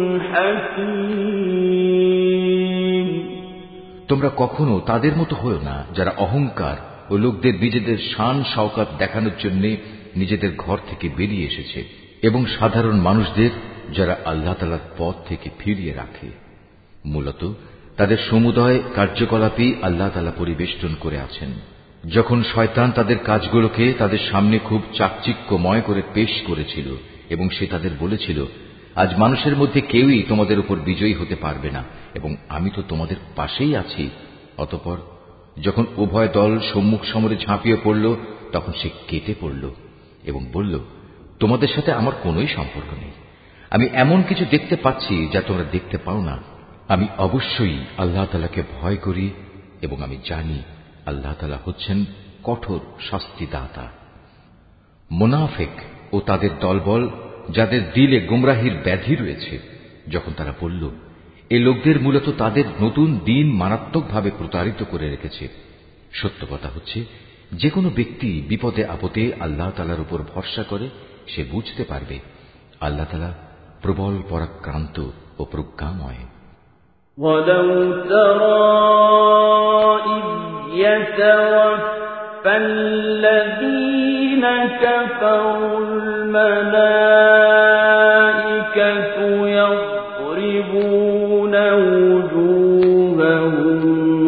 حكيم। তোমরা কখনো তাদের মতো হও না যারা অহংকার ও লোকদের নিজেদের শান শওকত দেখানোর জন্য নিজেদের ঘর থেকে বেরিয়ে এসেছে এবং সাধারণ মানুষদের যারা আল্লাহ তাআলার পথ থেকে ফিরিয়ে রাখে। মূলত তাদের সমুদয় কার্যকলাপই আল্লাহ তাআলা পরিবেষ্টন করে আছেন। যখন শয়তান তাদের কাজগুলোকে তাদের সামনে খুব চাকচিক্যময় করে পেশ করেছিল এবং সে তাদের বলেছিল, আজ মানুষের মধ্যে কেউই তোমাদের উপর বিজয়ী হতে পারবে না এবং আমি তো তোমাদের পাশেই আছি। অতঃপর যখন উভয় দল সম্মুখ সমরে ঝাঁপিয়ে পড়ল তখন সে কেটে পড়ল এবং বলল, তোমাদের সাথে আমার কোনোই সম্পর্ক নেই। আমি এমন কিছু দেখতে পাচ্ছি যা তোমরা দেখতে পাও না। আমি অবশ্যই আল্লাহ তাআলাকে ভয় করি এবং আমি জানি আল্লাহ তাআলা হচ্ছেন কঠোর শাস্তিদাতা। মুনাফিক ও তাদের দলবল, যাদের দিলে গুমরাহির ব্যাধি রয়েছে, যখন তারা বলল, এই লোকদের মূলত তাদের নতুন দিন মারাত্মকভাবে প্রতারিত করে রেখেছে। সত্য কথা হচ্ছে, যে কোনো ব্যক্তি বিপদে আপদে আল্লাহ তাআলার উপর ভরসা করে সে বুঝতে পারবে আল্লাহ তাআলা প্রবল পরাক্রান্ত ও প্রজ্ঞাময়। وَلَوْ تَرَى إِذْ يَتَوَفَّى الَّذِينَ كَفَرُوا الْمَلَائِكَةُ يَضْرِبُونَ وُجُوهَهُمْ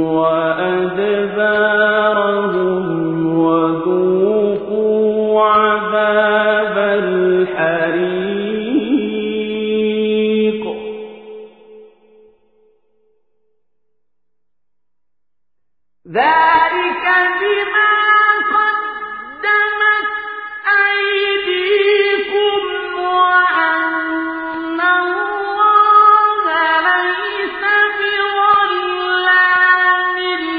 وَأَدْبَارَهُمْ وَذُوقُوا عَذَابَ الْحَرِيقِ ذَلِكَ بِمَا قَدَّمَتْ أَيْدِيكُمْ وَأَنَّ اللَّهَ لَيْسَ بِظَلَّامٍ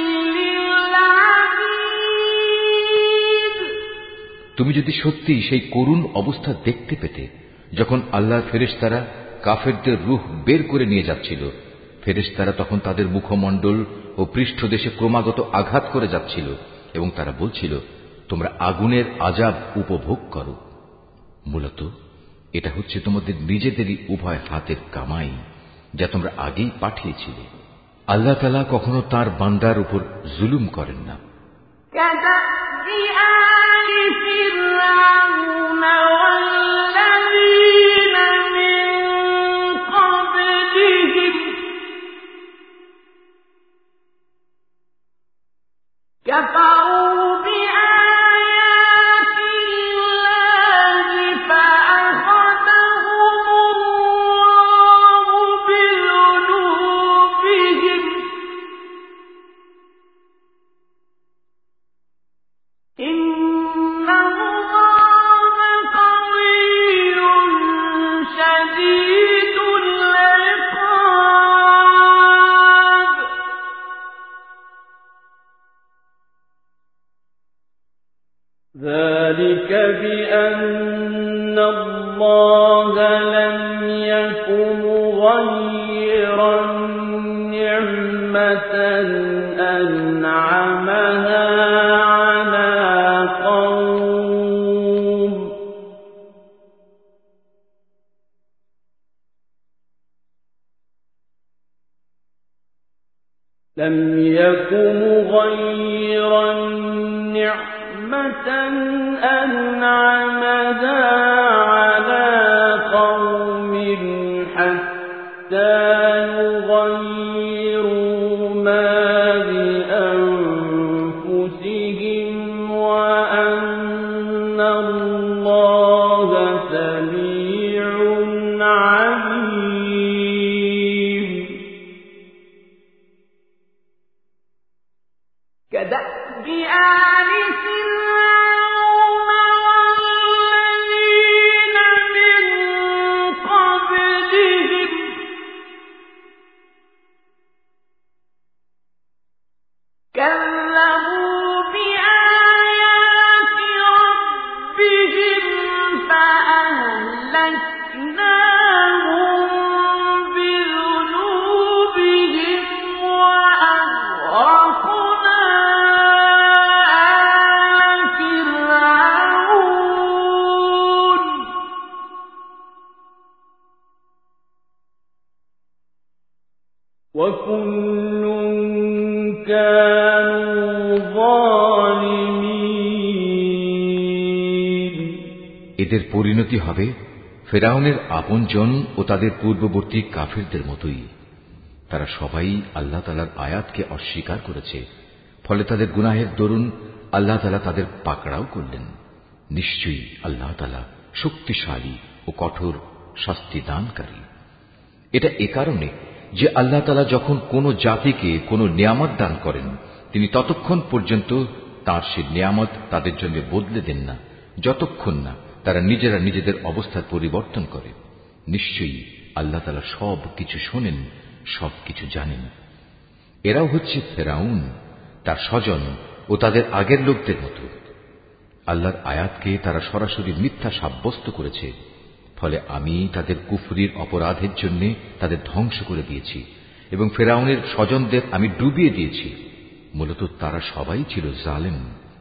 لِّلْعَبِيدِ। তুমি যদি সত্যি সেই করুণ অবস্থা দেখতে পেতে, যখন আল্লাহর ফেরেশতারা কাফেরদের রূহ বের করে নিয়ে যাচ্ছিল, ফেরেশতারা তখন তাদের মুখমণ্ডল ও পৃষ্ঠদেশে ক্রমাগত আঘাত করে যাচ্ছিল এবং তারা বলছিল, তোমরা আগুনের আযাব উপভোগ করো। মূলত এটা হচ্ছে তোমাদের নিজেদেরই উভয় হাতের কামাই, যা তোমরা আগেই পাঠিয়েছিলে। আল্লাহ তাআলা কখনো তার বান্দার উপর জুলুম করেন না। كَدَأْبِ آلِ فِرْعَوْنَ وَالَّذِينَ مِن قَبْلِهِمْ كَفَرُوا بِآيَاتِ اللَّهِ فَأَخَذَهُمُ اللَّهُ بِذُنُوبِهِمْ إِنَّ اللَّهَ قَوِيٌّ شَدِيدُ الْعِقَابِ ذَلِكَ بِأَنَّ اللَّهَ لَمْ يَكُ مُغَيِّرًا نِّعْمَةً أَنْعَمَهَا عَلَىٰ قَوْمٍ لَمْ يَكُ مُغَيِّرًا نِّعْمَةً أَنْعَمَهَا عَلَىٰ قَوْمٍ حَتَّىٰ يُغَيِّرُوا مَا بِأَنفُسِهِمْ وَأَنَّ اللَّهَ سَمِيعٌ عَلِيمٌ كَدَأْبِ آلِ فِرْعَوْنَ وَالَّذِينَ مِن قَبْلِهِمْ كَذَّبُوا بِآيَاتِ رَبِّهِمْ فَأَهْلَكْنَاهُم بِذُنُوبِهِمْ وَأَغْرَقْنَا آلَ فِرْعَوْنَ وَكُلٌّ كَانُوا ظَالِمِينَ এদের পরিণতি হবে ফেরাউনের আপনজন ও তাদের পূর্ববর্তী কাফেরদের মতোই। তারা সবাই আল্লাহ তাআলার আয়াতকে অস্বীকার করেছে, ফলে তাদের গুনাহের দরুন আল্লাহ তাআলা তাদের পাকড়াও করলেন। নিশ্চয়ই আল্লাহ তাআলা শক্তিশালী ও কঠোর শাস্তি দানকারী। এটা এ কারণে যে আল্লাহ তাআলা যখন কোন জাতিকে কোন নিয়ামত দান করেন, তিনি ততক্ষণ পর্যন্ত তার সে নিয়ামত তাদের জন্য বদলে দেন না যতক্ষণ না তারা নিজেরা নিজেদের অবস্থার পরিবর্তন করে। নিশ্চয়ই আল্লাহ তাআলা সব কিছু শোনেন, সব কিছু জানেন। এরাও হচ্ছে ফেরাউন, তার স্বজন ও তাদের আগের লোকদের মতো। আল্লাহর আয়াতকে তারা সরাসরি মিথ্যা সাব্যস্ত করেছে, ফলে আমি তাদের কুফরির অপরাধের জন্য তাদের ধ্বংস করে দিয়েছি এবং ফেরাউনের স্বজনদের আমি ডুবিয়ে দিয়েছি। মূলত তারা সবাই ছিল জালেম।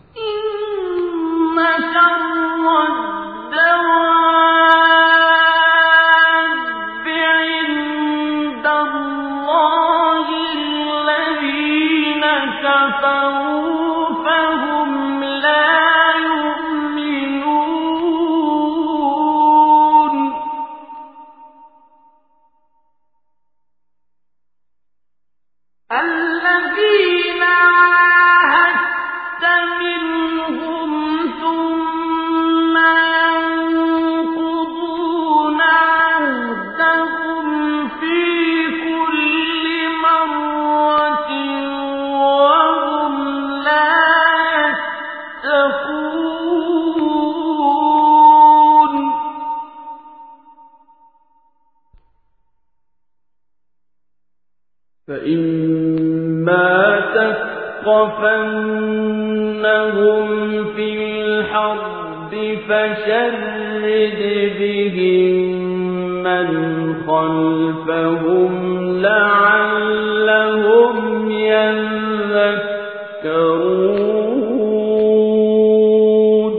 الذين عاهدت منهم ثم ينقضون عهدهم في كل مرة وهم لا يتقون فإما تثقفنهم في الحرب فشرد بهم من خلفهم لعلهم يذكرون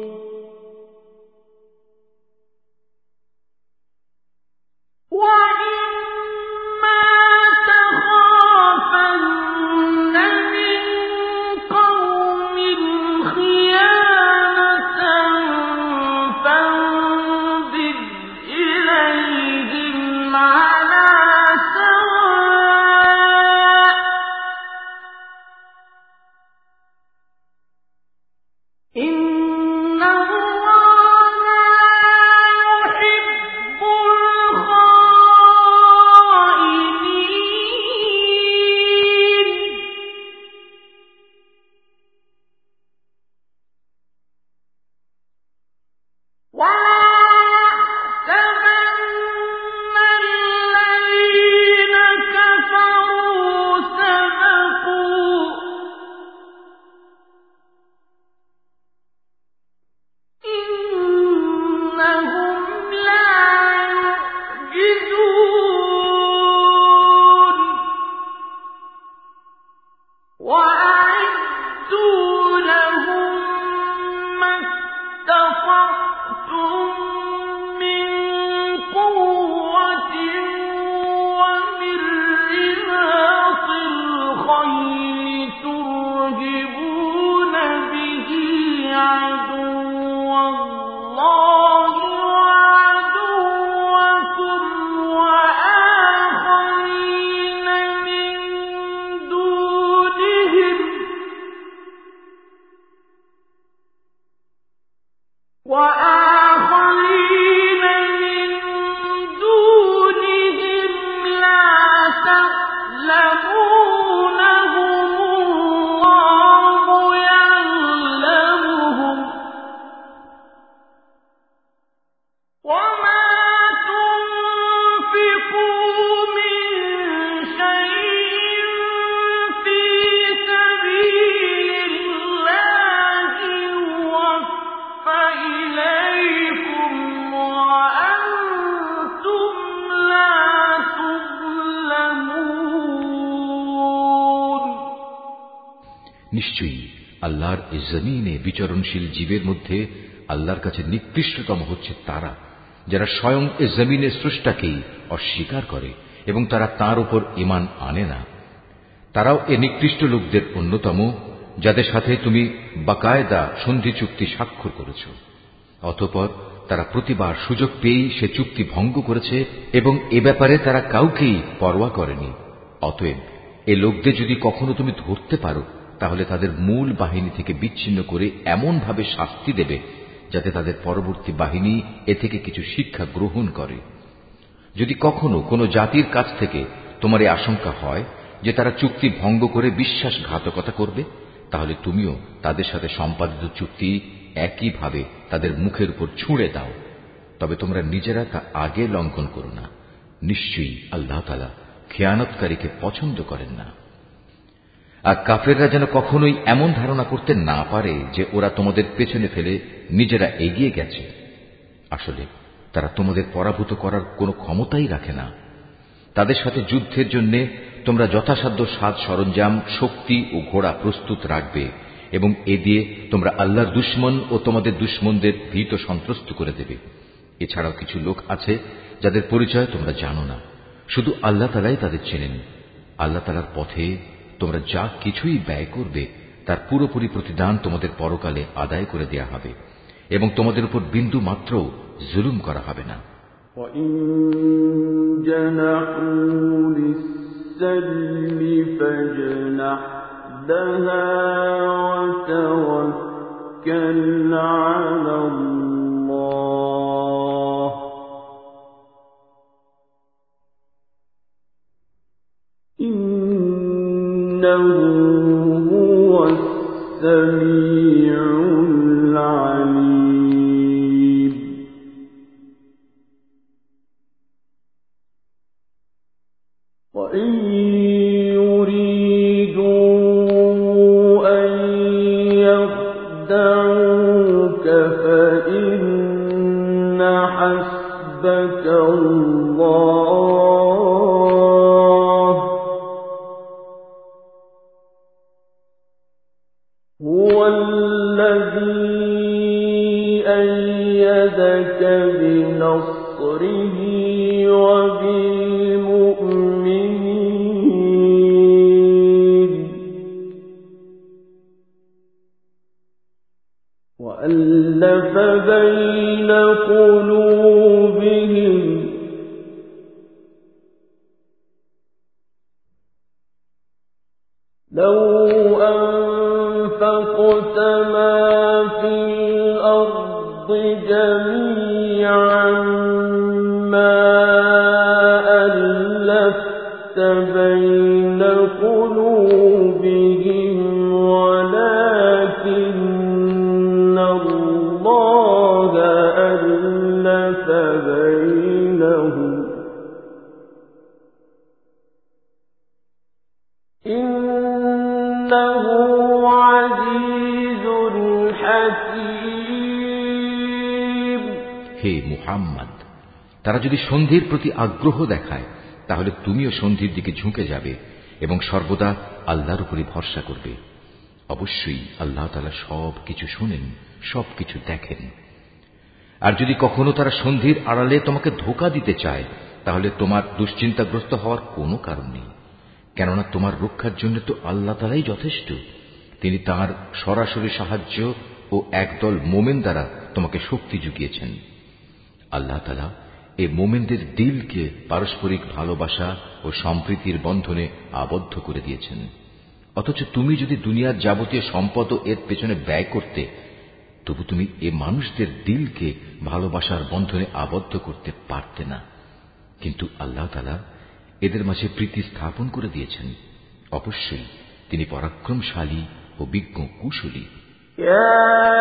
وإما تخافن من قوم خيانة فانبذ إليهم على سواء إن الله لا يحب الخائنين ولا يحسبن الذين كفروا سبقوا إنهم لا يعجزون وأعدوا لهم ما استطعتم من قوة ومن رباط الخيل ترهبون به عدو الله وعدوكم وآخرين من دونهم وآخرين من دونهم لا تعلمونهم الله يعلمهم وما تنفقوا من شيء في سبيل الله يوفى إليكم وأنتم لا تظلمون নিশ্চয়ই আল্লাহর এই জমিনে বিচরণশীল জীবের মধ্যে আল্লাহর কাছে নিকৃষ্টতম হচ্ছে তারা যারা স্বয়ং এই জমিনের স্রষ্টাকেই অস্বীকার করে এবং তারা তার উপর ঈমান আনে না। তারাও এ নিকৃষ্ট লোকদের অন্যতম, যাদের সাথে তুমি বাকায়দা সন্ধি চুক্তি স্বাক্ষর করেছ। অতঃপর তারা প্রতিবার সুযোগ পেয়েই সে চুক্তি ভঙ্গ করেছে এবং এ ব্যাপারে তারা কাউকেই পরোয়া করেনি। অতএব এ লোকদের যদি কখনো তুমি ধরতে পারো তাহলে তাদের মূল বাহিনী থেকে বিচ্ছিন্ন করে এমন ভাবে শাস্তি দেবে যাতে তাদের পরবর্তী বাহিনী এ থেকে কিছু শিক্ষা গ্রহণ করে। যদি কখনো কোনো জাতির কাছ থেকে তোমার এই আশঙ্কা হয় যে তারা চুক্তি ভঙ্গ করে বিশ্বাসঘাতকতা করবে, তাহলে তুমিও তাদের সাথে সম্পাদিত চুক্তি একইভাবে তাদের মুখের উপর ছুঁড়ে দাও, তবে তোমরা নিজেরা তা আগে লঙ্ঘন করো না। নিশ্চয়ই আল্লাহ তাআলা খেয়ানতকারীকে পছন্দ করেন না। আর কাফেররা যেন কখনোই এমন ধারণা করতে না পারে যে ওরা তোমাদের পেছনে ফেলে নিজেরা এগিয়ে গেছে। আসলে তারা তোমাদের পরাভূত করার কোনো ক্ষমতাই রাখে না। তাদের সাথে যুদ্ধের জন্য তোমরা যথাসাধ্য সাজ সরঞ্জাম, শক্তি ও ঘোড়া প্রস্তুত রাখবে এবং এ দিয়ে তোমরা আল্লাহর দুশমন ও তোমাদের দুশমনদের ভীত সন্ত্রস্ত করে দেবে। এছাড়াও কিছু লোক আছে যাদের পরিচয় তোমরা জানো না, শুধু আল্লাহ তাআলাই তাদের চেনেন। আল্লাহ তাআলার পথে তোমরা যা কিছুই ব্যয় করবে তার পুরোপুরি প্রতিদান তোমাদের পরকালে আদায় করে দেয়া হবে এবং তোমাদের উপর বিন্দু মাত্র জুলুম করা হবে না। وَإِن جَنَحُوا لِلسَّلْمِ فَاجْنَحْ لَهَا وَتَوَكَّلْ عَلَى اللَّهِ إِنَّهُ هُوَ السَّمِيعُ الْعَلِيمُ. وَإِن يُرِيدُوا أَن يَخْدَعُوكَ فَإِنَّ حَسْبَكَ اللَّهُ هُوَ الَّذِي أَيَّدَكَ بِنَصْرِهِ وَبِالْمُؤْمِنِينَ وَأَلَّفَ بَيْنَ قُلُوبِهِمْ لَوْ أَنفَقْتَ مَا فِي الْأَرْضِ جَمِيعًا مَا أَلَّفْتَ بَيْنَ قُلُوبِهِمْ وَلَكِنَّ اللَّهَ أَلَّفَ بَيْنَهُمْ إِنَّهُ عَزِيزٌ حَكِيمٌ. হে মুহাম্মদ, তারা যদি সন্ধির প্রতি আগ্রহ দেখায় তাহলে তুমিও সন্ধির দিকে ঝুঁকে যাবে এবং সর্বদা আল্লাহর উপরই ভরসা করবে। অবশ্যই আল্লাহ তাআলা সব কিছু শোনেন, সব কিছু দেখেন। আর যদি কখনো তারা সন্ধির আড়ালে তোমাকে ধোঁকা দিতে চায় তাহলে তোমার দুশ্চিন্তাগ্রস্ত হওয়ার কোনো কারণ নেই, কেননা তোমার রক্ষার জন্য তো আল্লাহ তাআলাই যথেষ্ট। তিনি তাঁর সরাসরি সাহায্য ও একদল মোমেন দ্বারা তোমাকে শক্তি জুগিয়েছেন। আল্লাহ তাআলা এই মোমেনদের দিলকে পারস্পরিক ভালোবাসা ও সম্প্রীতির বন্ধনে আবদ্ধ করে দিয়েছেন। অথচ তুমি যদি দুনিয়ার যাবতীয় সম্পদ এর পেছনে ব্যয় করতে, তবু তুমি এ মানুষদের দিলকে ভালোবাসার বন্ধনে আবদ্ধ করতে পারতে না। কিন্তু আল্লাহ তাআলা এদের মাঝে প্রীতি স্থাপন করে দিয়েছেন। অবশ্যই তিনি পরাক্রমশালী ও বিজ্ঞ কুশলী। يا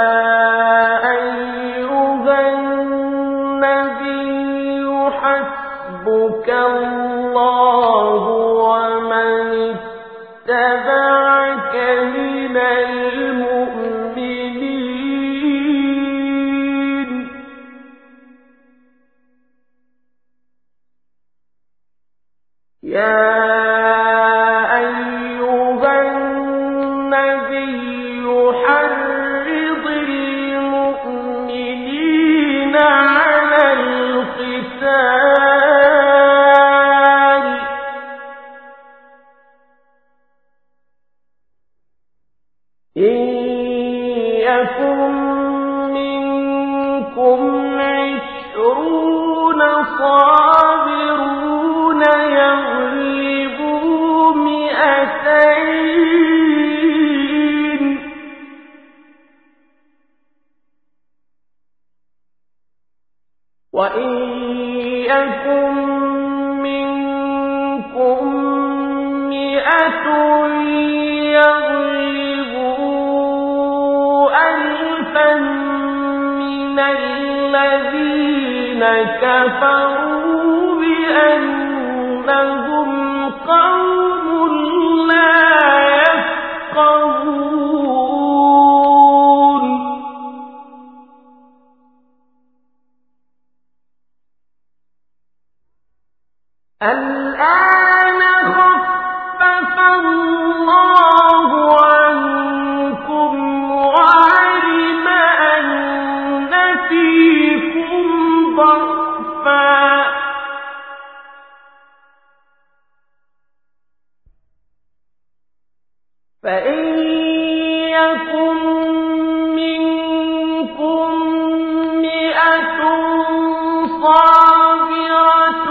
أيها النبي حسبك الله ومن اتبعك من المؤمنين. يا صابرون يغلبوا مئتين وإن يكن منكم مئة يغلبوا ألفا الذين كفروا بأنهم قوم لا يفقهون الآن خفف الله عنكم وعلم أن فيكم ضعفا فإن يكن منكم مئة صابرة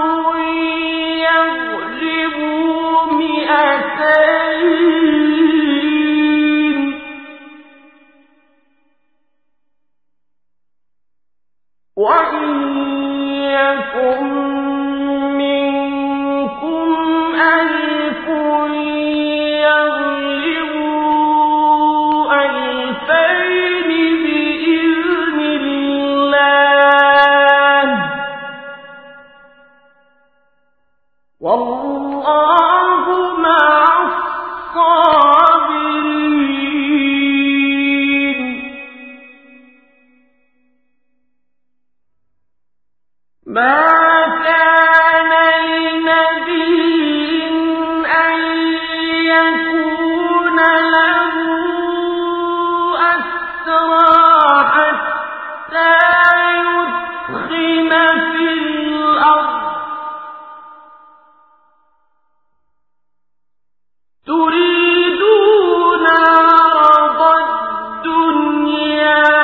يغلبوا مئتين وإن يكن منكم ألف يغلبوا ألفين بإذن الله والله مع الصابرين ما كان لنبي أن يكون له أسرى حتى يثخن في الأرض تريدون عرض الدنيا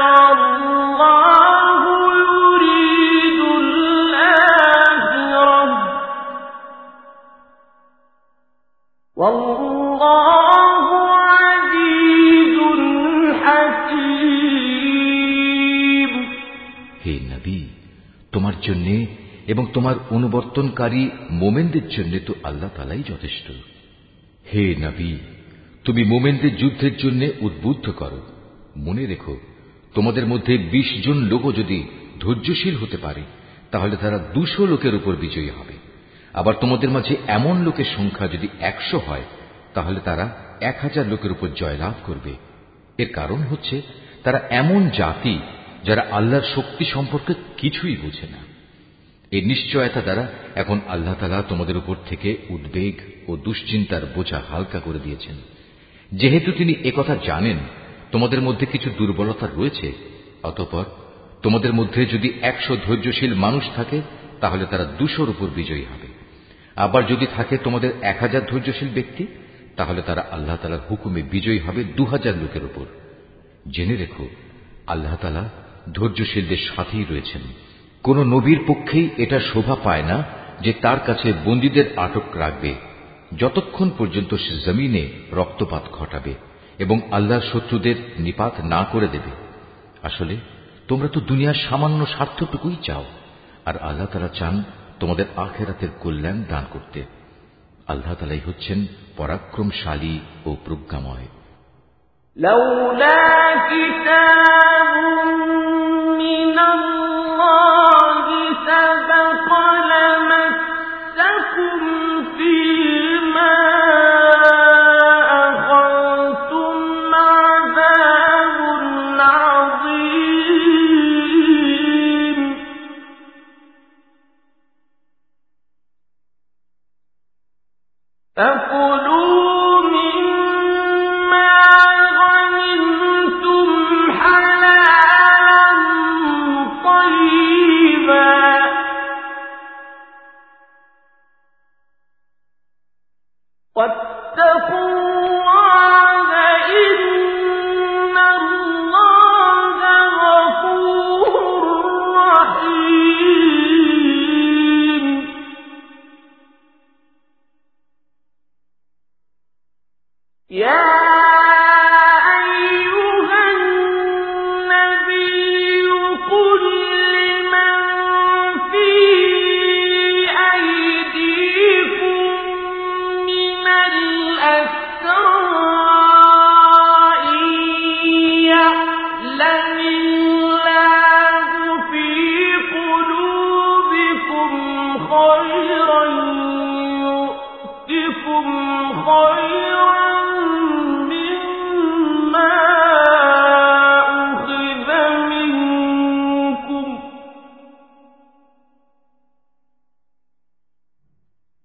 والله يريد الآخرة والله عزيز حكيم হে নবী, তোমার জন্য এবং তোমার অনুবর্তনকারী মোমেনদের জন্য তো আল্লাহ তাআলাই যথেষ্ট। হে নবী, তুমি মোমেনদের যুদ্ধের জন্য উদ্বুদ্ধ করো। মনে রেখো, তোমাদের মধ্যে বিশ জন লোকও যদি ধৈর্যশীল হতে পারে তাহলে তারা দুশো লোকের উপর বিজয়ী হবে। আবার তোমাদের মাঝে এমন লোকের সংখ্যা যদি একশো হয় তাহলে তারা এক হাজার লোকের উপর জয়লাভ করবে। এর কারণ হচ্ছে তারা এমন জাতি যারা আল্লাহর শক্তি সম্পর্কে কিছুই বোঝে না। এই নিশ্চয়তা দ্বারা এখন আল্লাহ তাআলা তোমাদের উপর থেকে উদ্বেগ ও দুশ্চিন্তার বোঝা হালকা করে দিয়েছেন। যেহেতু তিনি একথা জানেন তোমাদের মধ্যে কিছু দুর্বলতা রয়েছে, অতঃপর তোমাদের মধ্যে যদি একশো ধৈর্যশীল মানুষ থাকে তাহলে তারা দুশোর উপর বিজয়ী হবে। আবার যদি থাকে তোমাদের এক হাজার ধৈর্যশীল ব্যক্তি তাহলে তারা আল্লাহ তাআলার হুকুমে বিজয়ী হবে দু হাজার লোকের উপর। জেনে রেখো, আল্লাহ তাআলা ধৈর্যশীলদের সাথেই রয়েছেন। কোন নবীর পক্ষেই এটা শোভা পায় না যে তার কাছে বন্দীদের আটক রাখবে যতক্ষণ পর্যন্ত সে জমিনে রক্তপাত ঘটাবে এবং আল্লাহর শত্রুদের নিপাত না করে দেবে। আসলে তোমরা তো দুনিয়ার সামান্য স্বার্থটুকুই চাও, আর আল্লাহ তাআলা চান তোমাদের আখিরাতের কল্যাণ দান করতে। আল্লাহ তাআলাই হচ্ছেন পরাক্রমশালী ও প্রজ্ঞাময়। লাউলা কিতাবুম মিনাল্লাহি সাবাকা লামাসসাকুম ফীমা আখাযতুম আযাবুন আযীম। فكلوا مما غنمتم حلالا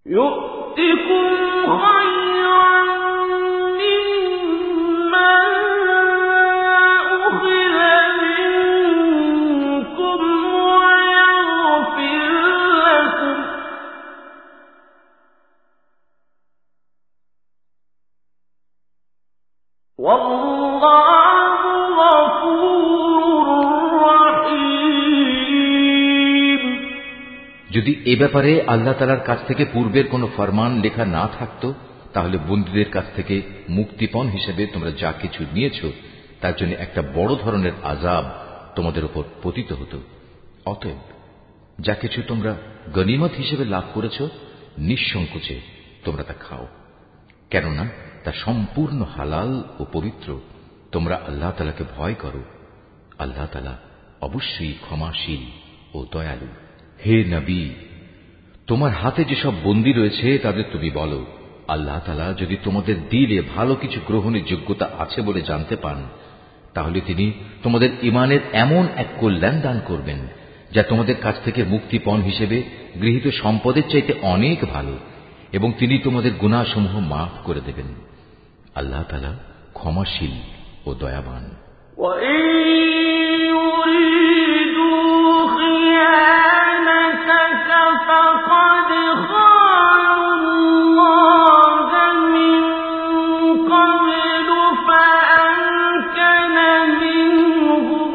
يؤتكم خيرا مما أخذ منكم ويغفر لكم والله غفور رحيم। যদি এ ব্যাপারে আল্লাহ তাআলার কাছ থেকে পূর্বের কোনো ফরমান লেখা না থাকতো তাহলে বন্দীদের কাছ থেকে মুক্তিপণ হিসেবে তোমরা যা কিছু নিয়েছ তার জন্য একটা বড় ধরনের আযাব তোমাদের উপর পতিত হতো। অতএব যা কিছু তোমরা গনিমত হিসেবে লাভ করেছ নিঃসংকোচে তোমরা তা খাও, কেননা তা সম্পূর্ণ হালাল ও পবিত্র। তোমরা আল্লাহ তাআলাকে ভয় করো, আল্লাহ তাআলা অবশ্যই ক্ষমাশীল ও দয়ালু। হে নবী, তোমার হাতে যেসব বন্দী রয়েছে তাদের তুমি বলো, আল্লাহ তাআলা যদি তোমাদের দিলে ভালো কিছু গ্রহণের যোগ্যতা আছে বলে জানতে পান তাহলে তিনি তোমাদের ঈমানের এমন এক কল্যাণ দান করবেন যা তোমাদের কাছ থেকে মুক্তিপণ হিসেবে গৃহীত সম্পদের চাইতে অনেক ভালো, এবং তিনি তোমাদের গুনাহসমূহ মাফ করে দেবেন। আল্লাহ তাআলা ক্ষমাশীল ও দয়াবান। فقد خانوا الله من قبل فأمكن منهم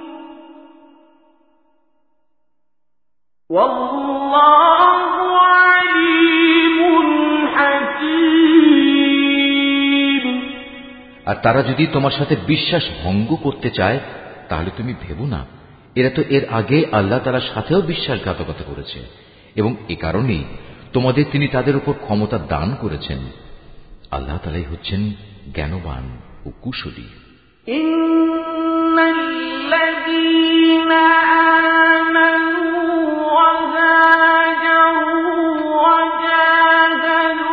والله عليم حكيم। আর তারা যদি তোমার সাথে বিশ্বাস ভঙ্গ করতে চায় তাহলে তুমি ভেবো না, এরা তো এর আগে আল্লাহ তাআলার সাথেও বিশ্বাসঘাতকতা করেছে, এবং এ কারণেই তোমাদের তিনি তাদের উপর ক্ষমতা দান করেছেন। আল্লাহ তাআলাই হচ্ছেন জ্ঞানবান ও কুশলী। ইন্নাল্লাযীনা আমানু ওয়া হাজারু ওয়া জাহাদু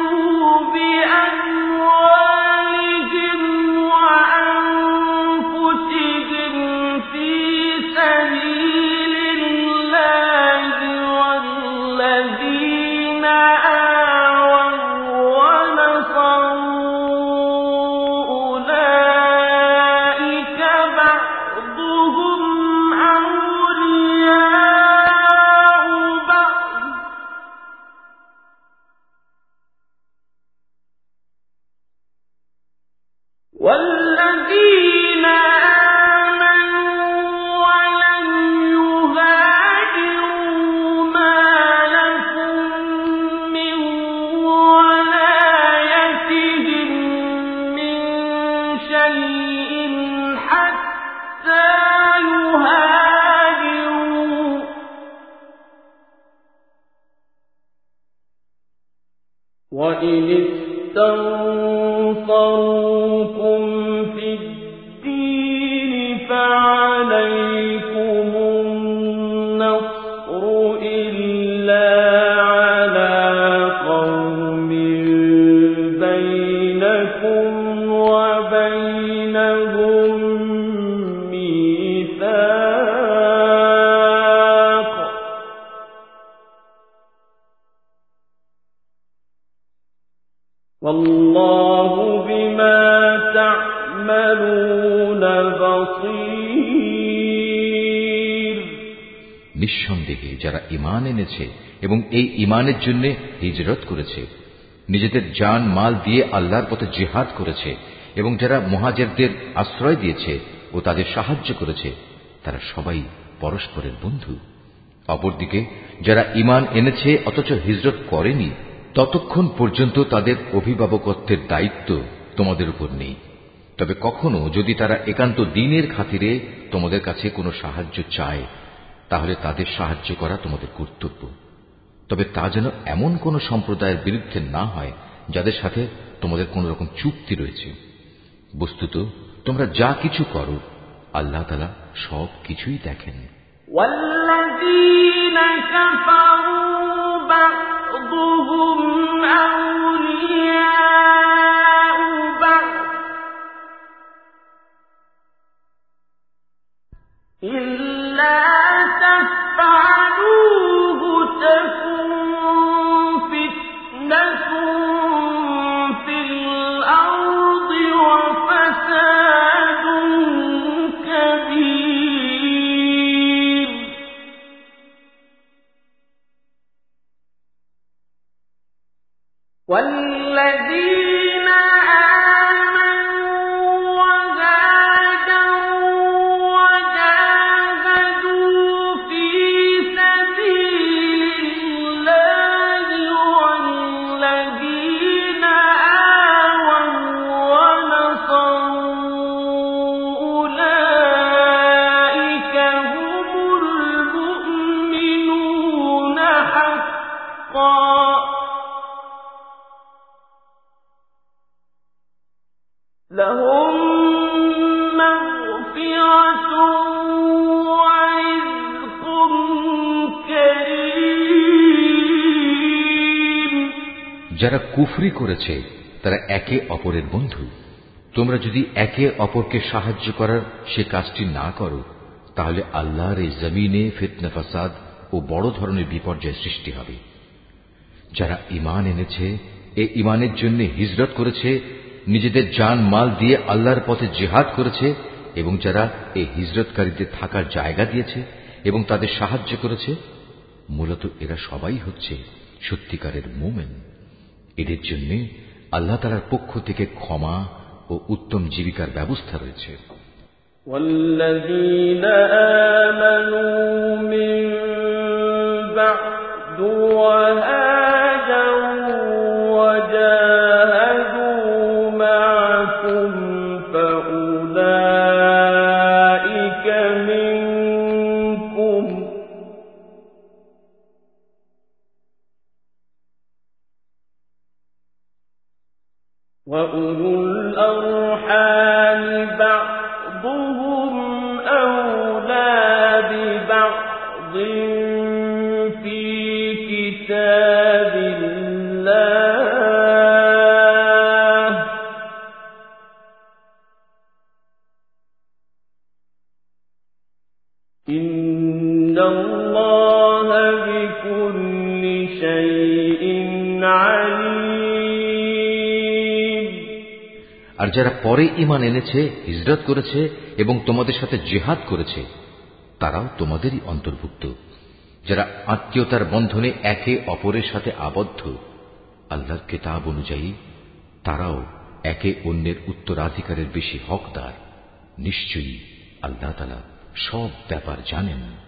বিআমওয়ালিহিম ওয়া আনফুসিহিম ফী সাবিলিল্লাহি ওয়াল্লাযীনা آووا ونصروا أولئك بعضهم أولياء بعض والذين آمنوا ولم يهاجروا ما لكم من ولايتهم من شيء حتى يهاجروا وإن استنصروكم في الدين فعليكم النصر إلا على قوم بينكم وبينهم ميثاق والله بما تعملون بصير। নিঃসন্দেহে যারা ঈমান এনেছে এবং এই ঈমানের জন্য হিজরত করেছে, নিজেদের জান মাল দিয়ে আল্লাহর পথে জিহাদ করেছে, এবং যারা মুহাজিরদের আশ্রয় দিয়েছে ও তাদের সাহায্য করেছে, তারা সবাই পরস্পরের বন্ধু। অপরদিকে যারা ঈমান এনেছে অথচ হিজরত করেনি, ততক্ষণ পর্যন্ত তাদের অভিভাবকত্বের দায়িত্ব তোমাদের উপর নেই। তবে কখনো যদি তারা একান্ত দ্বীনের খাতিরে তোমাদের কাছে কোনো সাহায্য চায় তাহলে তাদের সাহায্য করা তোমাদের কর্তব্য। তবে তা যেন এমন কোন সম্প্রদায়ের বিরুদ্ধে না হয় যাদের সাথে তোমাদের কোন রকম চুক্তি রয়েছে। বস্তুত তোমরা যা কিছু করো আল্লাহ তাআলা সব কিছুই দেখেন। والذين كفروا بعضهم أولياء بعض إلا تفعلوه تكن فتنة والذين آمنوا وهاجروا وجاهدوا في سبيل الله والذين آووا ونصروا أولئك هم المؤمنون حقا لهم مغفرة ورزق كريم যারা কুফরি করেছে তারা একে অপরের বন্ধু। তোমরা যদি একে অপরকে সাহায্য করার সে কাজটি না করো তাহলে আল্লাহর এই জমিনে ফিতনা ফাসাদ ও বড় ধরনের বিপর্যয় সৃষ্টি হবে। যারা ঈমান এনেছে এ ঈমানের জন্য হিজরত করেছে, নিজেদের জান মাল দিয়ে আল্লাহর পথে জিহাদ করেছে এবং যারা এই হিজরতকারীদের থাকার জায়গা দিয়েছে এবং তাদের সাহায্য করেছে, মূলত এরা সবাই হচ্ছে সত্যিকারের মুমিন। এদের জন্য আল্লাহ তাআলার পক্ষ থেকে ক্ষমা ও উত্তম জীবিকার ব্যবস্থা রয়েছে। والذين آمنوا من بعد وهاجروا وجاهدوا معكم فأولئك منكم وأولو الأرحام بعضهم أولى ببعض في كتاب الله إن الله بكل شيء عليم আর যারা পরে ঈমান এনেছে, হিজরত করেছে এবং তোমাদের সাথে জিহাদ করেছে তারাও তোমাদেরই অন্তর্ভুক্ত। যারা আত্মীয়তার বন্ধনে একে অপরের সাথে আবদ্ধ আল্লাহর কিতাব অনুযায়ী তারাও একে অন্যের উত্তরাধিকারের বেশি হকদার। নিশ্চয়ই আল্লাহ তাআলা সব ব্যাপার জানেন।